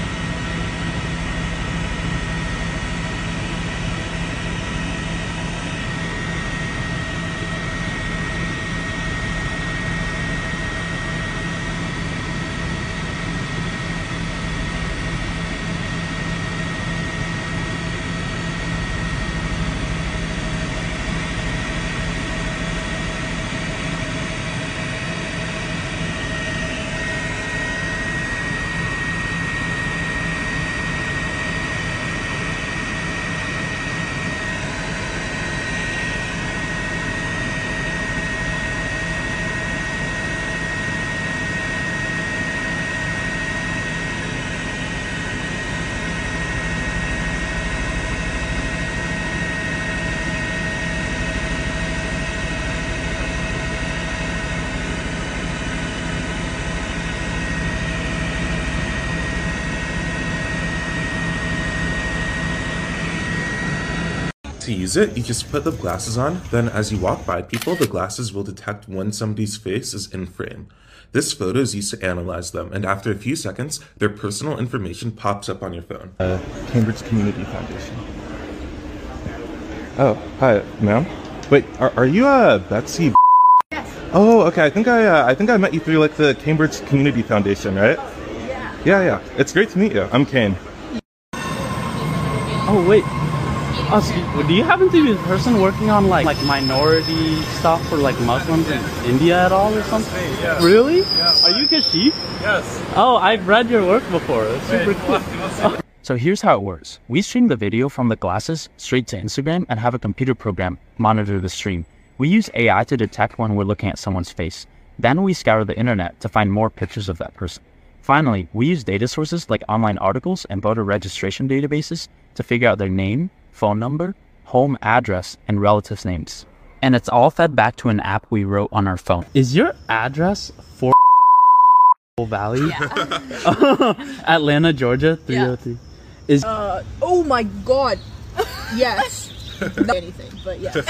To use it, you just put the glasses on, then as you walk by people, the glasses will detect when somebody's face is in frame. This photo is used to analyze them, and after a few seconds, their personal information pops up on your phone. Cambridge Community Foundation. Oh, hi, ma'am. Wait, are you Betsy? Yes. Oh, okay. I think I met you through like the Cambridge Community Foundation, right? Yeah. It's great to meet you. I'm Kane. Oh wait. Do you happen to be the person working on like minority stuff for like Muslims in India at all or something? Yeah. Really? Yeah. Are you Kashif? Yes. Oh, I've read your work before. It's super cool. So here's how it works. We stream the video from the glasses straight to Instagram and have a computer program monitor the stream. We use AI to detect when we're looking at someone's face. Then we scour the internet to find more pictures of that person. Finally, we use data sources like online articles and voter registration databases to figure out their name, phone number, home address, and relatives' names. And it's all fed back to an app we wrote on our phone. Is your address 4 Valley? Yeah. Atlanta, Georgia, 303. Yeah. Is oh my god. Yes. Not anything, but yeah.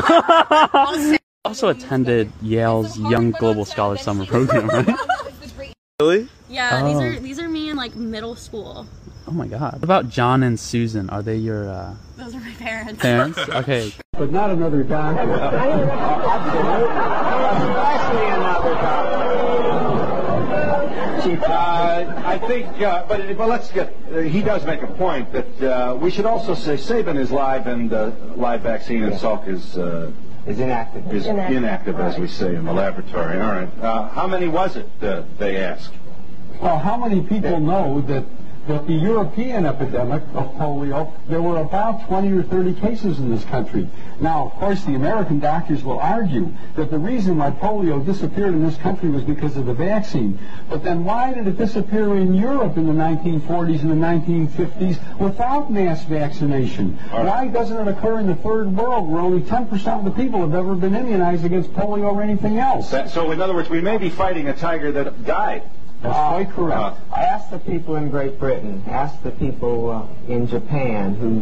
Also attended Yale's Young Global Scholar Summer Program, right? Really? Yeah, these are me in like middle school. Oh my god. What about John and Susan? Are they your Those are my parents. Parents? Okay. But not another doctor. Especially another doctor. I think, but let's get. He does make a point that we should also say Sabin is live and live vaccine, and Salk is inactive. Is inactive, as we say in the laboratory. All right. How many was it? They ask. Well, how many people know that the European epidemic of polio, there were about 20 or 30 cases in this country. Now, of course, the American doctors will argue that the reason why polio disappeared in this country was because of the vaccine. But then why did it disappear in Europe in the 1940s and the 1950s without mass vaccination? Why doesn't it occur in the third world where only 10% of the people have ever been immunized against polio or anything else? So, in other words, we may be fighting a tiger that died. That's quite correct. Ask the people in Great Britain. Ask the people in Japan who...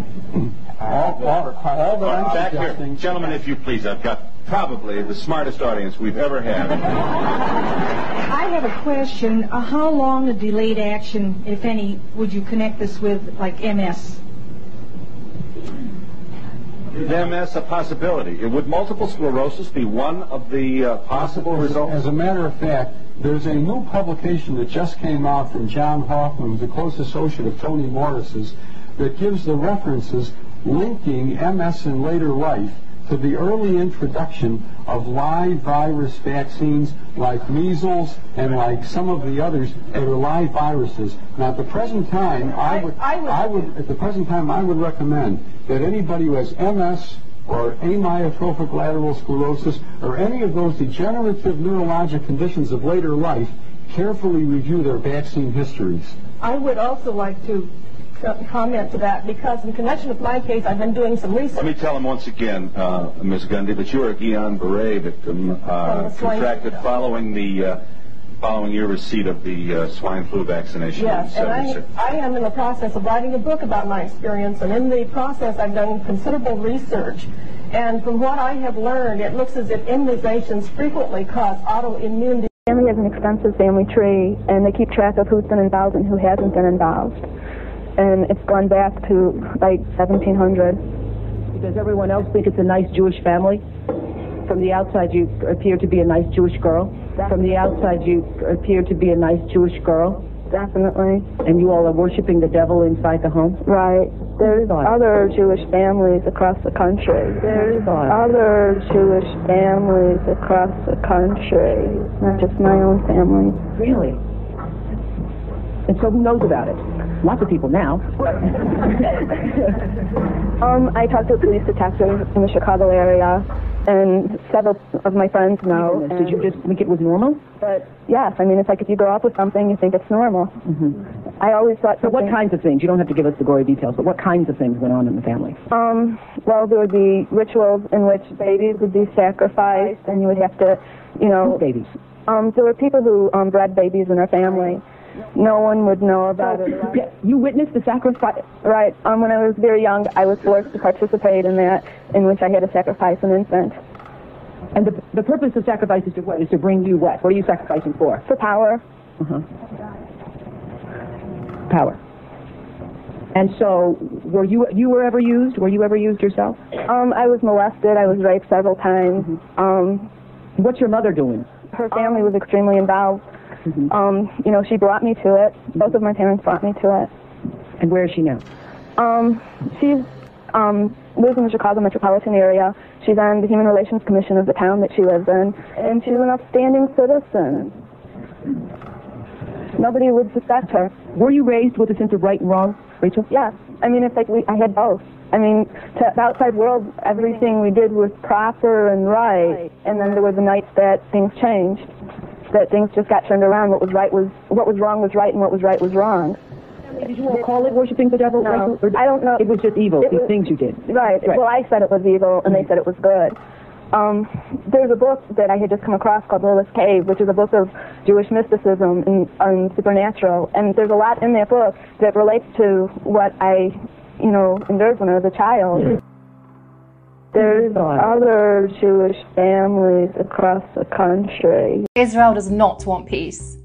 Back here. Gentlemen, if you please, I've got probably the smartest audience we've ever had. I have a question. How long a delayed action, if any, would you connect this with, like MS? Is MS a possibility? Would multiple sclerosis be one of the possible results? As a matter of fact, there's a new publication that just came out from John Hoffman, who's a close associate of Tony Morris's, that gives the references linking MS in later life to the early introduction of live virus vaccines like measles and like some of the others that are live viruses. Now, at the present time, I would recommend that anybody who has MS or amyotrophic lateral sclerosis or any of those degenerative neurologic conditions of later life carefully review their vaccine histories. I would also like to comment to that, because in connection with my case, I've been doing some research. Let me tell him once again, Ms. Gundy, that you are a Guillain-Barré victim contracted following your receipt of the swine flu vaccination. Yes, and I am in the process of writing a book about my experience, and in the process I've done considerable research. And from what I have learned, it looks as if immunizations frequently cause autoimmune. Family has an extensive family tree, and they keep track of who's been involved and who hasn't been involved. And it's gone back to like 1700. Does everyone else think it's a nice Jewish family? From the outside, you appear to be a nice Jewish girl. From the outside, you appear to be a nice Jewish girl. Definitely. And you all are worshiping the devil inside the home? Right. There's other Jewish families across the country. There's other Jewish families across the country. Not just my own family. Really? And so who knows about it? Lots of people now. I talked to a police detective in the Chicago area, and several of my friends know. Did you just think it was normal? But yes, I mean, it's like if you grow up with something, you think it's normal. Mm-hmm. I always thought. So what kinds of things? You don't have to give us the gory details, but what kinds of things went on in the family? Well, there would be rituals in which babies would be sacrificed, and you would have to, Babies? There were people who bred babies in their family. No one would know about it. Yeah, you witnessed the sacrifice? Right. When I was very young, I was forced to participate in that, in which I had to sacrifice an infant. And the purpose of sacrifice is to what? Is to bring you what? What are you sacrificing for? For power. Power. And so, were you ever used? Were you ever used yourself? I was molested. I was raped several times. What's your mother doing? Her family was extremely involved. She brought me to it. Both of my parents brought me to it. And where is she now? She's lives in the Chicago metropolitan area. She's on the Human Relations Commission of the town that she lives in, and she's an upstanding citizen. Nobody would suspect her. Were you raised with a sense of right and wrong, Rachel? Yes. I mean, it's like I had both. I mean, to the outside world, everything we did was proper and right, and then there were the nights that things changed. That things just got turned around. What was wrong was right, and what was right was wrong. Did you all call it worshiping the devil? No, I don't know. It was just evil, these things you did. Right. Well, I said it was evil, and they said it was good. There's a book that I had just come across called Lilith's Cave, which is a book of Jewish mysticism and supernatural, and there's a lot in that book that relates to what I, endured when I was a child. There's other Jewish families across the country. Israel does not want peace.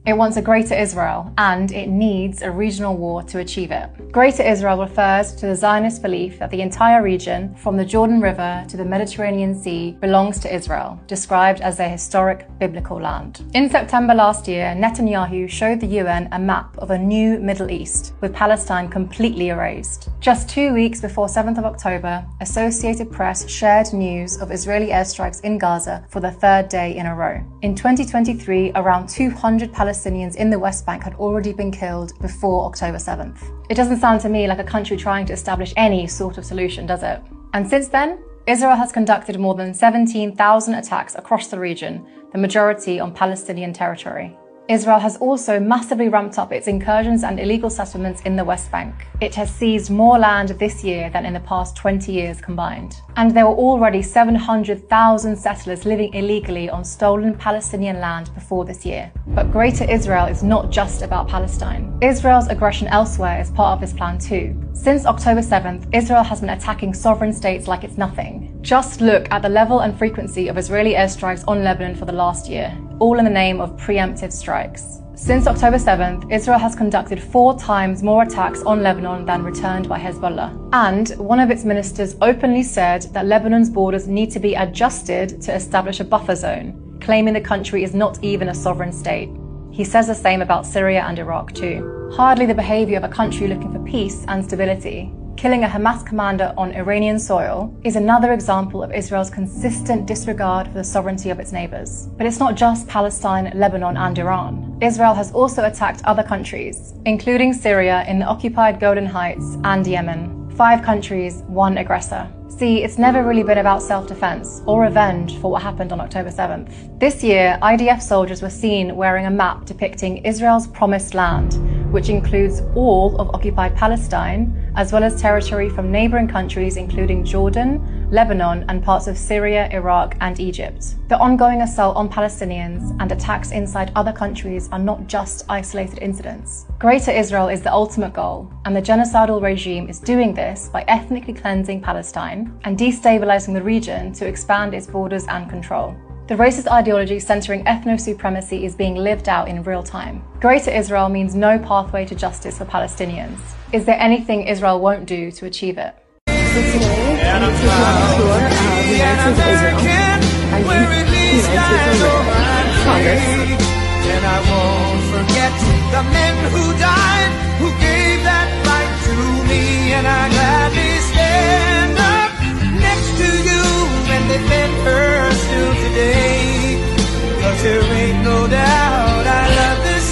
It wants a Greater Israel, and it needs a regional war to achieve it. Greater Israel refers to the Zionist belief that the entire region, from the Jordan River to the Mediterranean Sea, belongs to Israel, described as their historic biblical land. In September last year, Netanyahu showed the UN a map of a new Middle East, with Palestine completely erased. Just 2 weeks before 7th of October, Associated Press shared news of Israeli airstrikes in Gaza for the third day in a row. In 2023, around 200 Palestinians in the West Bank had already been killed before October 7th. It doesn't sound to me like a country trying to establish any sort of solution, does it? And since then, Israel has conducted more than 17,000 attacks across the region, the majority on Palestinian territory. Israel has also massively ramped up its incursions and illegal settlements in the West Bank. It has seized more land this year than in the past 20 years combined. And there were already 700,000 settlers living illegally on stolen Palestinian land before this year. But Greater Israel is not just about Palestine. Israel's aggression elsewhere is part of this plan too. Since October 7th, Israel has been attacking sovereign states like it's nothing. Just look at the level and frequency of Israeli airstrikes on Lebanon for the last year, all in the name of preemptive strikes. Since October 7th, Israel has conducted 4 times more attacks on Lebanon than returned by Hezbollah. And one of its ministers openly said that Lebanon's borders need to be adjusted to establish a buffer zone, claiming the country is not even a sovereign state. He says the same about Syria and Iraq too. Hardly the behavior of a country looking for peace and stability. Killing a Hamas commander on Iranian soil is another example of Israel's consistent disregard for the sovereignty of its neighbors. But it's not just Palestine, Lebanon, and Iran. Israel has also attacked other countries, including Syria in the occupied Golan Heights and Yemen. 5 countries, 1 aggressor. See, it's never really been about self-defense or revenge for what happened on October 7th. This year, IDF soldiers were seen wearing a map depicting Israel's promised land, which includes all of occupied Palestine, as well as territory from neighboring countries including Jordan, Lebanon, and parts of Syria, Iraq, and Egypt. The ongoing assault on Palestinians and attacks inside other countries are not just isolated incidents. Greater Israel is the ultimate goal, and the genocidal regime is doing this by ethnically cleansing Palestine and destabilizing the region to expand its borders and control. The racist ideology centering ethno-supremacy is being lived out in real time. Greater Israel means no pathway to justice for Palestinians. Is there anything Israel won't do to achieve it? So today, I'm taking a tour of the United States of Israel. I mean, the United States of Congress. And I won't forget the men who died, who gave that right to me. And I gladly stand up next to you and defend her still today. 'Cause there ain't no doubt I love this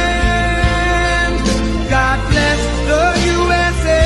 land. God bless the USA.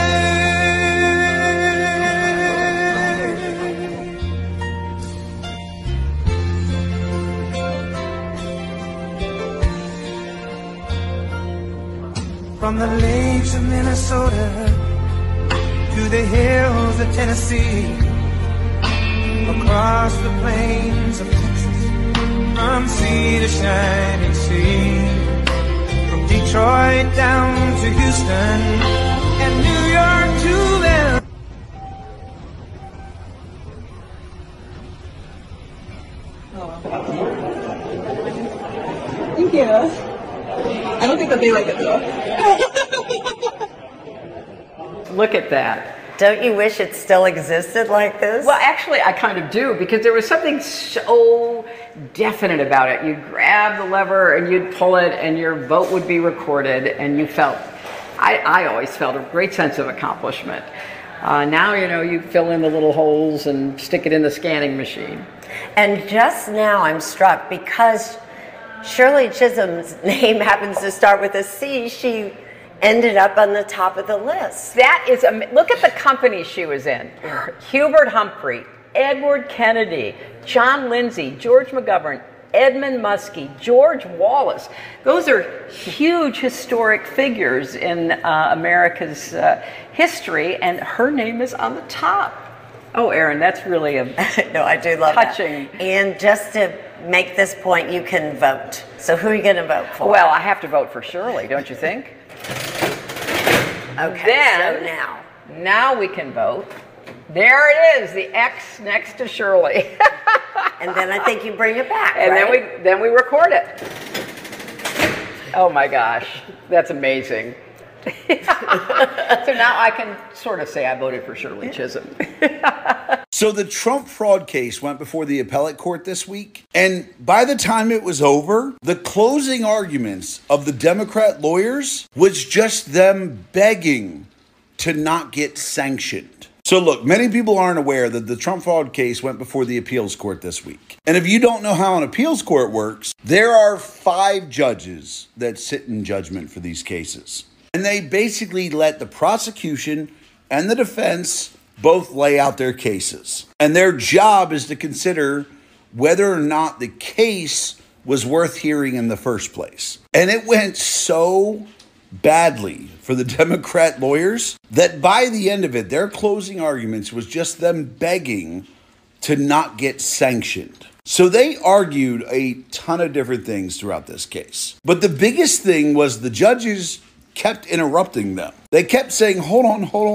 From the lakes of Minnesota to the hills of Tennessee, across the plains of Texas, from sea to shining sea, from Detroit down to Houston and New York to LA. Thank you. I don't think that they like it though. Look at that. Don't you wish it still existed like this? Well, actually, I kind of do, because there was something so definite about it. You'd grab the lever and you'd pull it and your vote would be recorded, and you felt, I always felt a great sense of accomplishment. Now, you know, you fill in the little holes and stick it in the scanning machine. And just now I'm struck because Shirley Chisholm's name happens to start with a C. She ended up on the top of the list. That is, look at the company she was in. Hubert Humphrey, Edward Kennedy, John Lindsay, George McGovern, Edmund Muskie, George Wallace. Those are huge historic figures in America's history, and her name is on the top. Oh, Erin, that's really a no, I do love touching. That. And just to make this point, you can vote. So who are you going to vote for? Well, I have to vote for Shirley, don't you think? Okay, then, so now we can vote. There it is, the X next to Shirley. And then I think you bring it back, and right? then we record it. Oh my gosh, that's amazing. So now I can sort of say I voted for Shirley Chisholm. So the Trump fraud case went before the appellate court this week, and by the time it was over, the closing arguments of the Democrat lawyers was just them begging to not get sanctioned. So look, many people aren't aware that the Trump fraud case went before the appeals court this week. And if you don't know how an appeals court works, there are 5 judges that sit in judgment for these cases. And they basically let the prosecution and the defense both lay out their cases. And their job is to consider whether or not the case was worth hearing in the first place. And it went so badly for the Democrat lawyers that by the end of it, their closing arguments was just them begging to not get sanctioned. So they argued a ton of different things throughout this case. But the biggest thing was the judges kept interrupting them. They kept saying, hold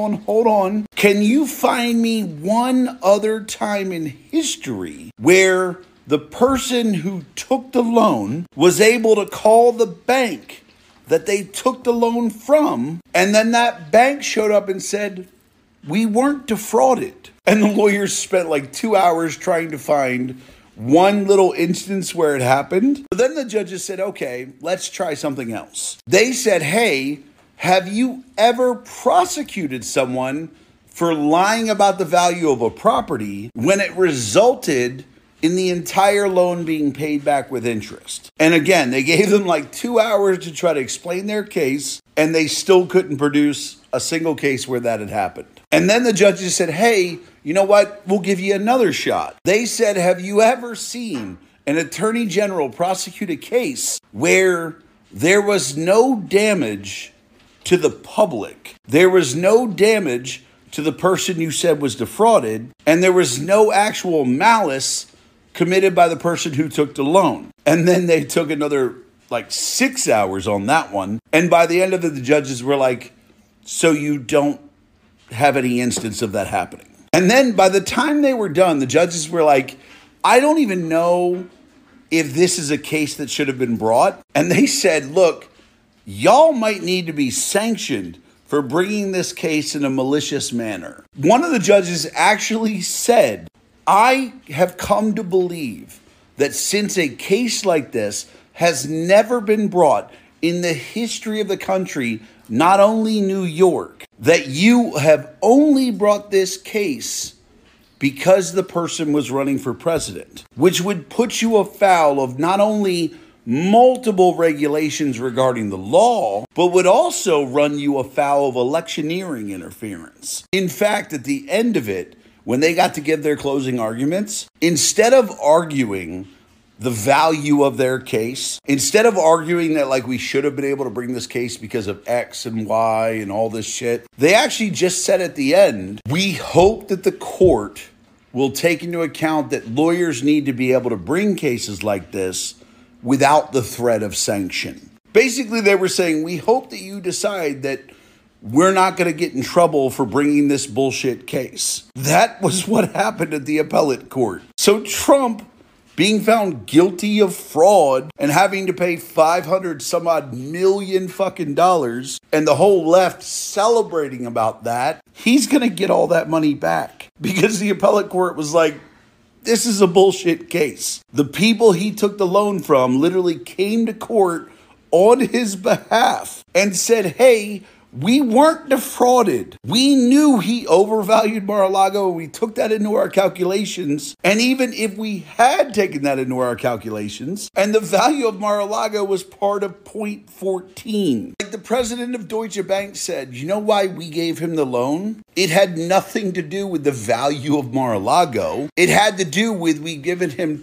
on. Can you find me one other time in history where the person who took the loan was able to call the bank that they took the loan from, and then that bank showed up and said, we weren't defrauded? And the lawyers spent like 2 hours trying to find one little instance where it happened. But then the judges said, okay, let's try something else. They said, hey, have you ever prosecuted someone for lying about the value of a property when it resulted in the entire loan being paid back with interest? And again, they gave them like 2 hours to try to explain their case, and they still couldn't produce a single case where that had happened. And then the judges said, hey, you know what? We'll give you another shot. They said, have you ever seen an attorney general prosecute a case where there was no damage to the public, there was no damage to the person you said was defrauded, and there was no actual malice committed by the person who took the loan? And then they took another like 6 hours on that one. And by the end of it, the judges were like, so you don't have any instance of that happening? And then by the time they were done, the judges were like, I don't even know if this is a case that should have been brought. And they said, look, y'all might need to be sanctioned for bringing this case in a malicious manner. One of the judges actually said, I have come to believe that since a case like this has never been brought in the history of the country, not only New York, that you have only brought this case because the person was running for president, which would put you afoul of not only multiple regulations regarding the law, but would also run you afoul of electioneering interference. In fact, at the end of it, when they got to give their closing arguments, instead of arguing the value of their case, instead of arguing that like we should have been able to bring this case because of X and Y and all this shit, they actually just said at the end, we hope that the court will take into account that lawyers need to be able to bring cases like this without the threat of sanction. Basically, they were saying, we hope that you decide that we're not going to get in trouble for bringing this bullshit case. That was what happened at the appellate court. So Trump, being found guilty of fraud and having to pay $500 some odd million fucking dollars, and the whole left celebrating about that, he's going to get all that money back because the appellate court was like, this is a bullshit case. The people he took the loan from literally came to court on his behalf and said, hey, we weren't defrauded. We knew he overvalued Mar-a-Lago. We took that into our calculations. And even if we had taken that into our calculations, and the value of Mar-a-Lago was part of 0.14. Like the president of Deutsche Bank said, you know why we gave him the loan? It had nothing to do with the value of Mar-a-Lago. It had to do with we given him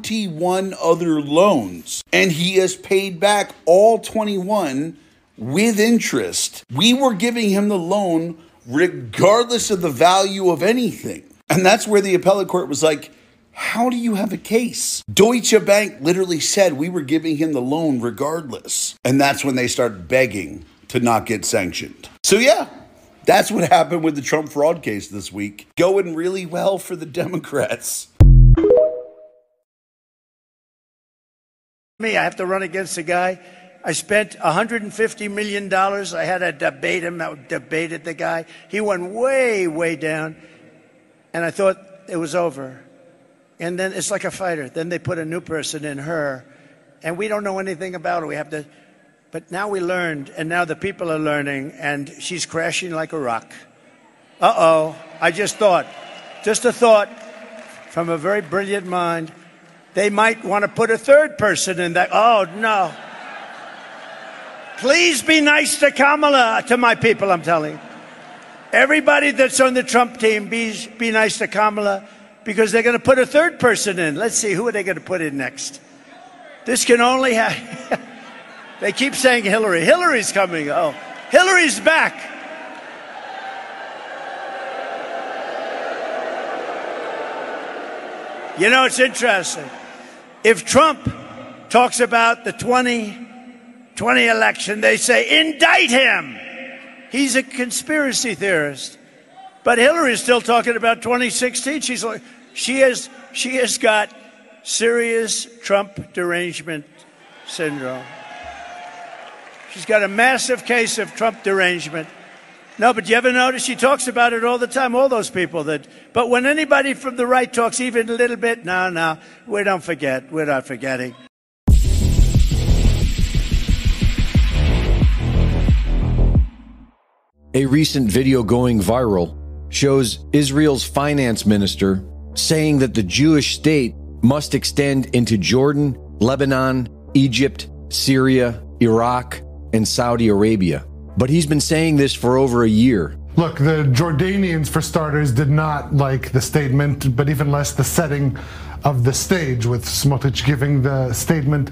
21 other loans. And he has paid back all 21 with interest. We were giving him the loan regardless of the value of anything. And that's where the appellate court was like, how do you have a case? Deutsche Bank literally said we were giving him the loan regardless. And that's when they start begging to not get sanctioned. So yeah, that's what happened with the Trump fraud case this week. Going really well for the Democrats. Me, I have to run against a guy I spent $150 million. I had to debate him. I debated the guy. He went way, way down. And I thought it was over. And then it's like a fighter. Then they put a new person in, her. And we don't know anything about her. But now we learned, and now the people are learning, and she's crashing like a rock. Uh-oh. I just a thought from a very brilliant mind. They might want to put a third person in that. Oh, no. Please be nice to Kamala, to my people, I'm telling you. Everybody that's on the Trump team, be nice to Kamala, because they're going to put a third person in. Let's see, who are they going to put in next? This can only happen. They keep saying Hillary. Hillary's coming. Oh, Hillary's back. You know, it's interesting. If Trump talks about the 2020 election, they say, indict him. He's a conspiracy theorist. But Hillary's still talking about 2016. She has got serious Trump derangement syndrome. She's got a massive case of Trump derangement. No, but you ever notice she talks about it all the time, all those people that. But when anybody from the right talks even a little bit, no, we don't forget. We're not forgetting. A recent video going viral shows Israel's finance minister saying that the Jewish state must extend into Jordan, Lebanon, Egypt, Syria, Iraq, and Saudi Arabia. But he's been saying this for over a year. Look, the Jordanians, for starters, did not like the statement, but even less the setting of the stage, with Smotrich giving the statement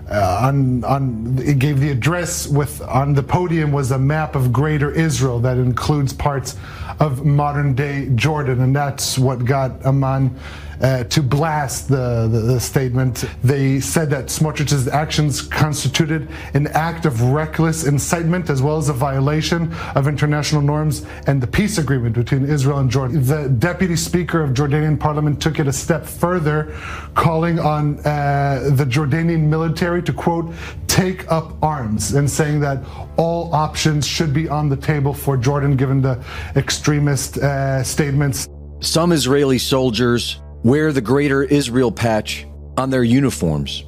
it gave the address on the podium was a map of Greater Israel that includes parts of modern-day Jordan, and that's what got Amman to blast the statement. They said that Smotrich's actions constituted an act of reckless incitement as well as a violation of international norms and the peace agreement between Israel and Jordan. The deputy speaker of Jordanian parliament took it a step further, calling on the Jordanian military to, quote, take up arms, and saying that all options should be on the table for Jordan given the extremist statements. Some Israeli soldiers wear the Greater Israel patch on their uniforms.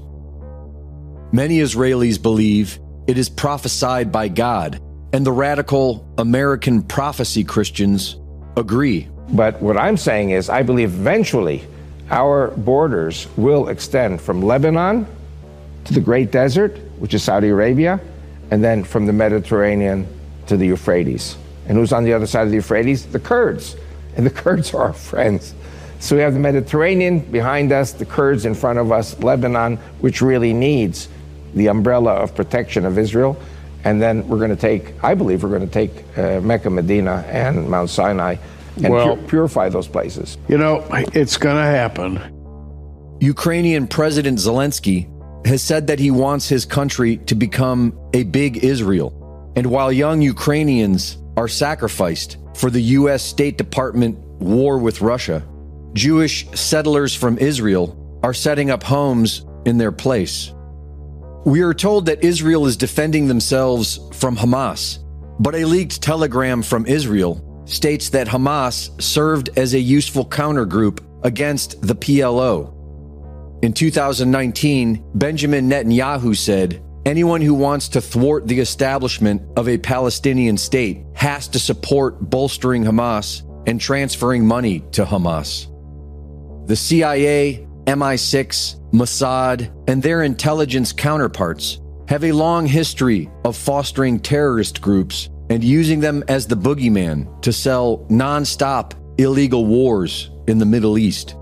Many Israelis believe it is prophesied by God, and the radical American prophecy Christians agree. But what I'm saying is I believe eventually our borders will extend from Lebanon to the Great Desert, which is Saudi Arabia, and then from the Mediterranean to the Euphrates. And who's on the other side of the Euphrates? The Kurds. And the Kurds are our friends. So we have the Mediterranean behind us, the Kurds in front of us, Lebanon, which really needs the umbrella of protection of Israel. And then I believe we're going to take Mecca, Medina, and Mount Sinai and purify those places. You know, it's going to happen. Ukrainian President Zelensky has said that he wants his country to become a big Israel. And while young Ukrainians are sacrificed for the U.S. State Department war with Russia, Jewish settlers from Israel are setting up homes in their place. We are told that Israel is defending themselves from Hamas, but a leaked telegram from Israel states that Hamas served as a useful countergroup against the PLO. In 2019, Benjamin Netanyahu said, anyone who wants to thwart the establishment of a Palestinian state has to support bolstering Hamas and transferring money to Hamas. The CIA, MI6, Mossad, and their intelligence counterparts have a long history of fostering terrorist groups and using them as the boogeyman to sell non-stop illegal wars in the Middle East.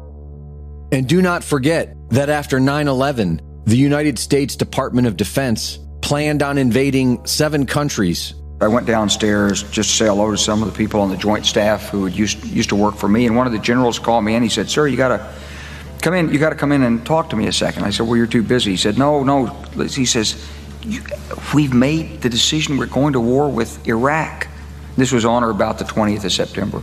And do not forget that after 9/11, the United States Department of Defense planned on invading 7 countries. I went downstairs just to say hello to some of the people on the Joint Staff who had used to work for me, and one of the generals called me in. He said, "Sir, you got to come in. You got to come in and talk to me a second." I said, "Well, you're too busy." He said, "No." He says, "We've made the decision. We're going to war with Iraq." This was on or about the 20th of September.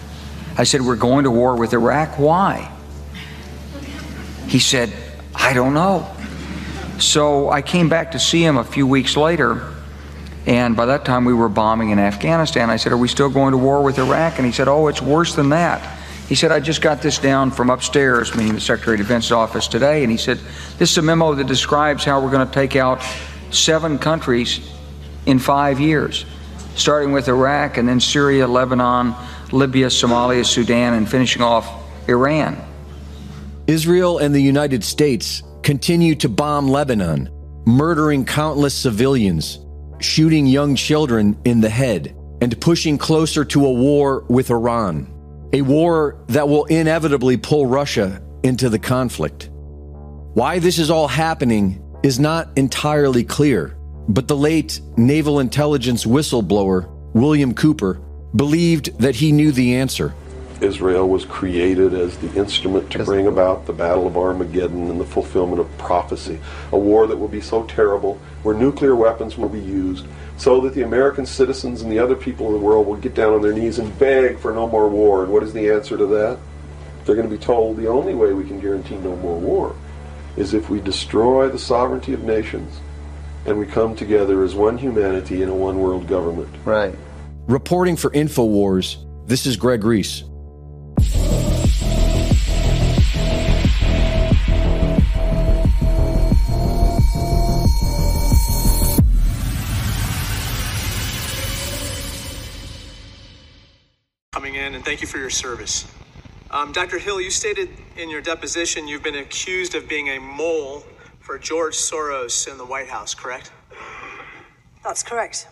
I said, "We're going to war with Iraq. Why?" He said, "I don't know." So I came back to see him a few weeks later, and by that time we were bombing in Afghanistan. I said, are we still going to war with Iraq? And he said, oh, it's worse than that. He said, I just got this down from upstairs, meaning the Secretary of Defense's office today, and he said, this is a memo that describes how we're going to take out 7 countries in 5 years, starting with Iraq and then Syria, Lebanon, Libya, Somalia, Sudan, and finishing off Iran. Israel and the United States continue to bomb Lebanon, murdering countless civilians, shooting young children in the head, and pushing closer to a war with Iran. A war that will inevitably pull Russia into the conflict. Why this is all happening is not entirely clear, but the late naval intelligence whistleblower, William Cooper, believed that he knew the answer. Israel was created as the instrument to bring about the Battle of Armageddon and the fulfillment of prophecy, a war that will be so terrible, where nuclear weapons will be used, so that the American citizens and the other people in the world will get down on their knees and beg for no more war. And what is the answer to that? They're going to be told the only way we can guarantee no more war is if we destroy the sovereignty of nations and we come together as one humanity in a one world government. Right. Reporting for InfoWars, this is Greg Reese. Coming in, and thank you for your service. Dr. Hill, you stated in your deposition you've been accused of being a mole for George Soros in the White House, correct? That's correct.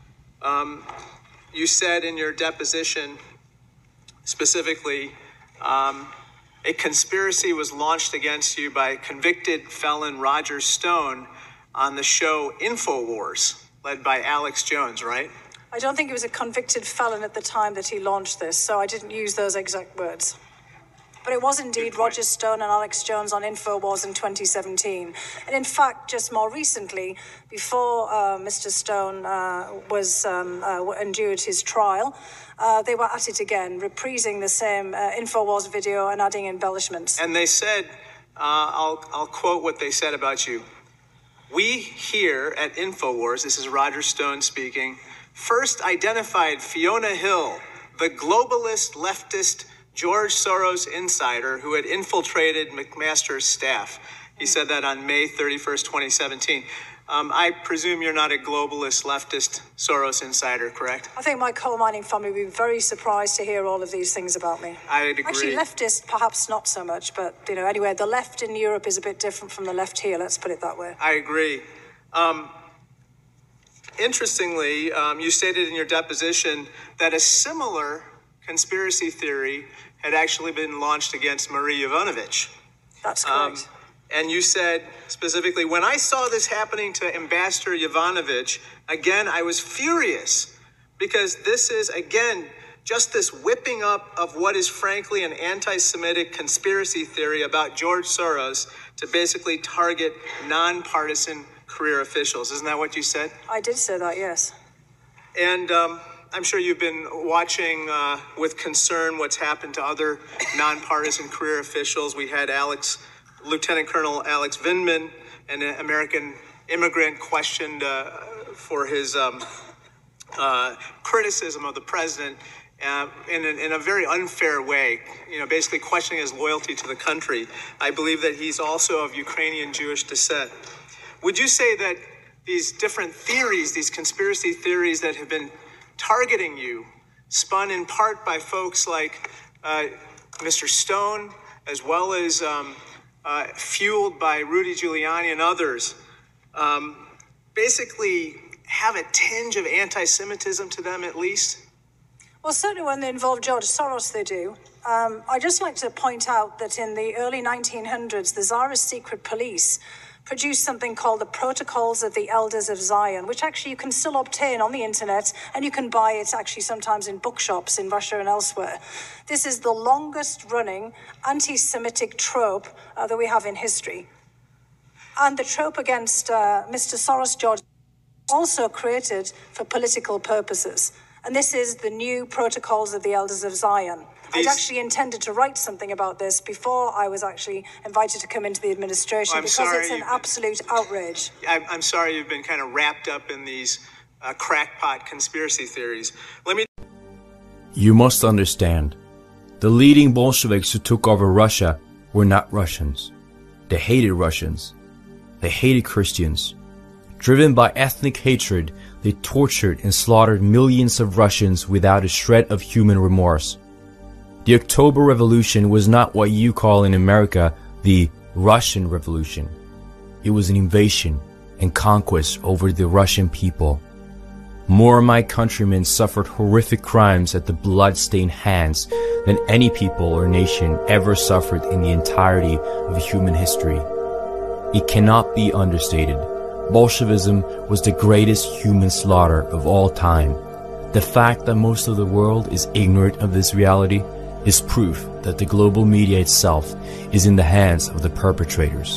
You said in your deposition, specifically, a conspiracy was launched against you by convicted felon Roger Stone on the show InfoWars, led by Alex Jones, right? I don't think he was a convicted felon at the time that he launched this, so I didn't use those exact words. But it was indeed Roger Stone and Alex Jones on InfoWars in 2017. And in fact, just more recently, before Mr. Stone endured his trial, they were at it again, reprising the same InfoWars video and adding embellishments. And they said, I'll quote what they said about you. We here at InfoWars, this is Roger Stone speaking, first identified Fiona Hill, the globalist leftist George Soros insider who had infiltrated McMaster's staff. He said that on May 31st, 2017. I presume you're not a globalist leftist Soros insider, correct? I think my coal mining family would be very surprised to hear all of these things about me. I'd agree. Actually, leftist, perhaps not so much, but, anyway, the left in Europe is a bit different from the left here, let's put it that way. I agree. Interestingly, you stated in your deposition that a similar conspiracy theory had actually been launched against Marie Yovanovitch. That's correct. And you said specifically, when I saw this happening to Ambassador Yovanovitch, again, I was furious because this is, again, just this whipping up of what is frankly an anti-Semitic conspiracy theory about George Soros to basically target nonpartisan career officials. Isn't that what you said? I did say that, yes. And I'm sure you've been watching with concern what's happened to other nonpartisan career officials. We had Lieutenant Colonel Alex Vindman, an American immigrant, questioned for his criticism of the president in a very unfair way, basically questioning his loyalty to the country. I believe that he's also of Ukrainian Jewish descent. Would you say that these different theories, these conspiracy theories that have been targeting you, spun in part by folks like Mr. Stone, as well as fueled by Rudy Giuliani and others, basically have a tinge of anti-Semitism to them at least? Well, certainly when they involve George Soros, they do. I'd just like to point out that in the early 1900s, the Tsarist secret police produced something called the Protocols of the Elders of Zion, which actually you can still obtain on the internet, and you can buy it actually sometimes in bookshops in Russia and elsewhere. This is the longest running anti-Semitic trope that we have in history. And the trope against Mr. Soros George also created for political purposes. and this is the new Protocols of the Elders of Zion. I'd actually intended to write something about this before I was actually invited to come into the administration it's an absolute outrage. I'm sorry you've been kind of wrapped up in these crackpot conspiracy theories. You must understand, the leading Bolsheviks who took over Russia were not Russians. They hated Russians. They hated Christians. Driven by ethnic hatred, they tortured and slaughtered millions of Russians without a shred of human remorse. The October Revolution was not what you call in America the Russian Revolution. It was an invasion and conquest over the Russian people. More of my countrymen suffered horrific crimes at the blood-stained hands than any people or nation ever suffered in the entirety of human history. It cannot be understated. Bolshevism was the greatest human slaughter of all time. The fact that most of the world is ignorant of this reality is proof that the global media itself is in the hands of the perpetrators.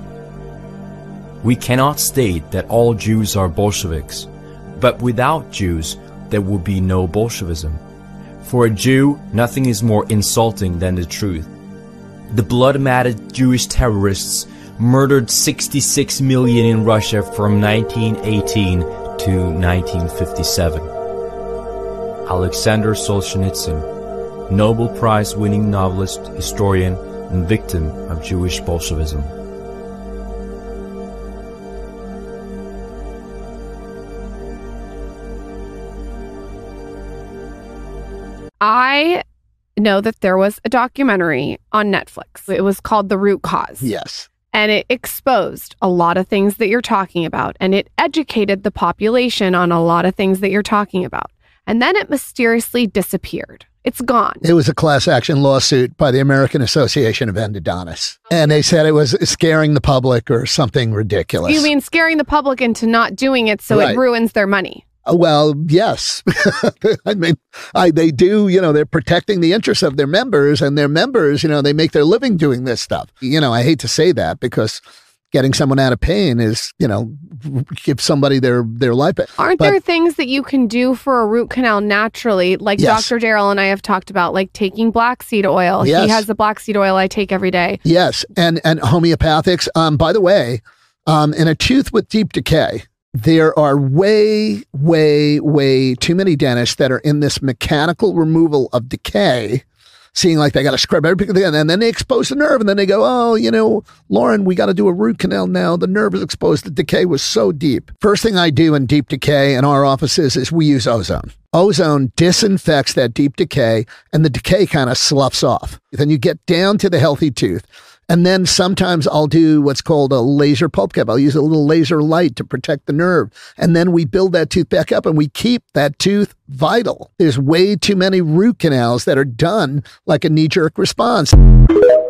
We cannot state that all Jews are Bolsheviks, but without Jews, there will be no Bolshevism. For a Jew, nothing is more insulting than the truth. The blood-matted Jewish terrorists murdered 66 million in Russia from 1918 to 1957. Alexander Solzhenitsyn, Nobel Prize-winning novelist, historian, and victim of Jewish Bolshevism. I know that there was a documentary on Netflix. It was called The Root Cause. Yes. And it exposed a lot of things that you're talking about. And it educated the population on a lot of things that you're talking about. And then it mysteriously disappeared. It's gone. It was a class action lawsuit by the American Association of Endodontists. And they said it was scaring the public or something ridiculous. You mean scaring the public into not doing it so Right. it ruins their money? Well, yes. I mean, they do, they're protecting the interests of their members, and their members, they make their living doing this stuff. I hate to say that because getting someone out of pain is, give somebody their life back. Aren't there things that you can do for a root canal naturally? Like Yes. Dr. Darrell and I have talked about, like taking black seed oil. Yes. He has the black seed oil I take every day. Yes. And homeopathics. By the way, in a tooth with deep decay, there are way, way, way too many dentists that are in this mechanical removal of decay, seeing like they got to scrub everything, and then they expose the nerve, and then they go, oh, Lauren, we got to do a root canal now. The nerve is exposed. The decay was so deep. First thing I do in deep decay in our offices is we use ozone. Ozone disinfects that deep decay, and the decay kind of sloughs off. Then you get down to the healthy tooth. And then sometimes I'll do what's called a laser pulp cap. I'll use a little laser light to protect the nerve. And then we build that tooth back up and we keep that tooth vital. There's way too many root canals that are done like a knee-jerk response.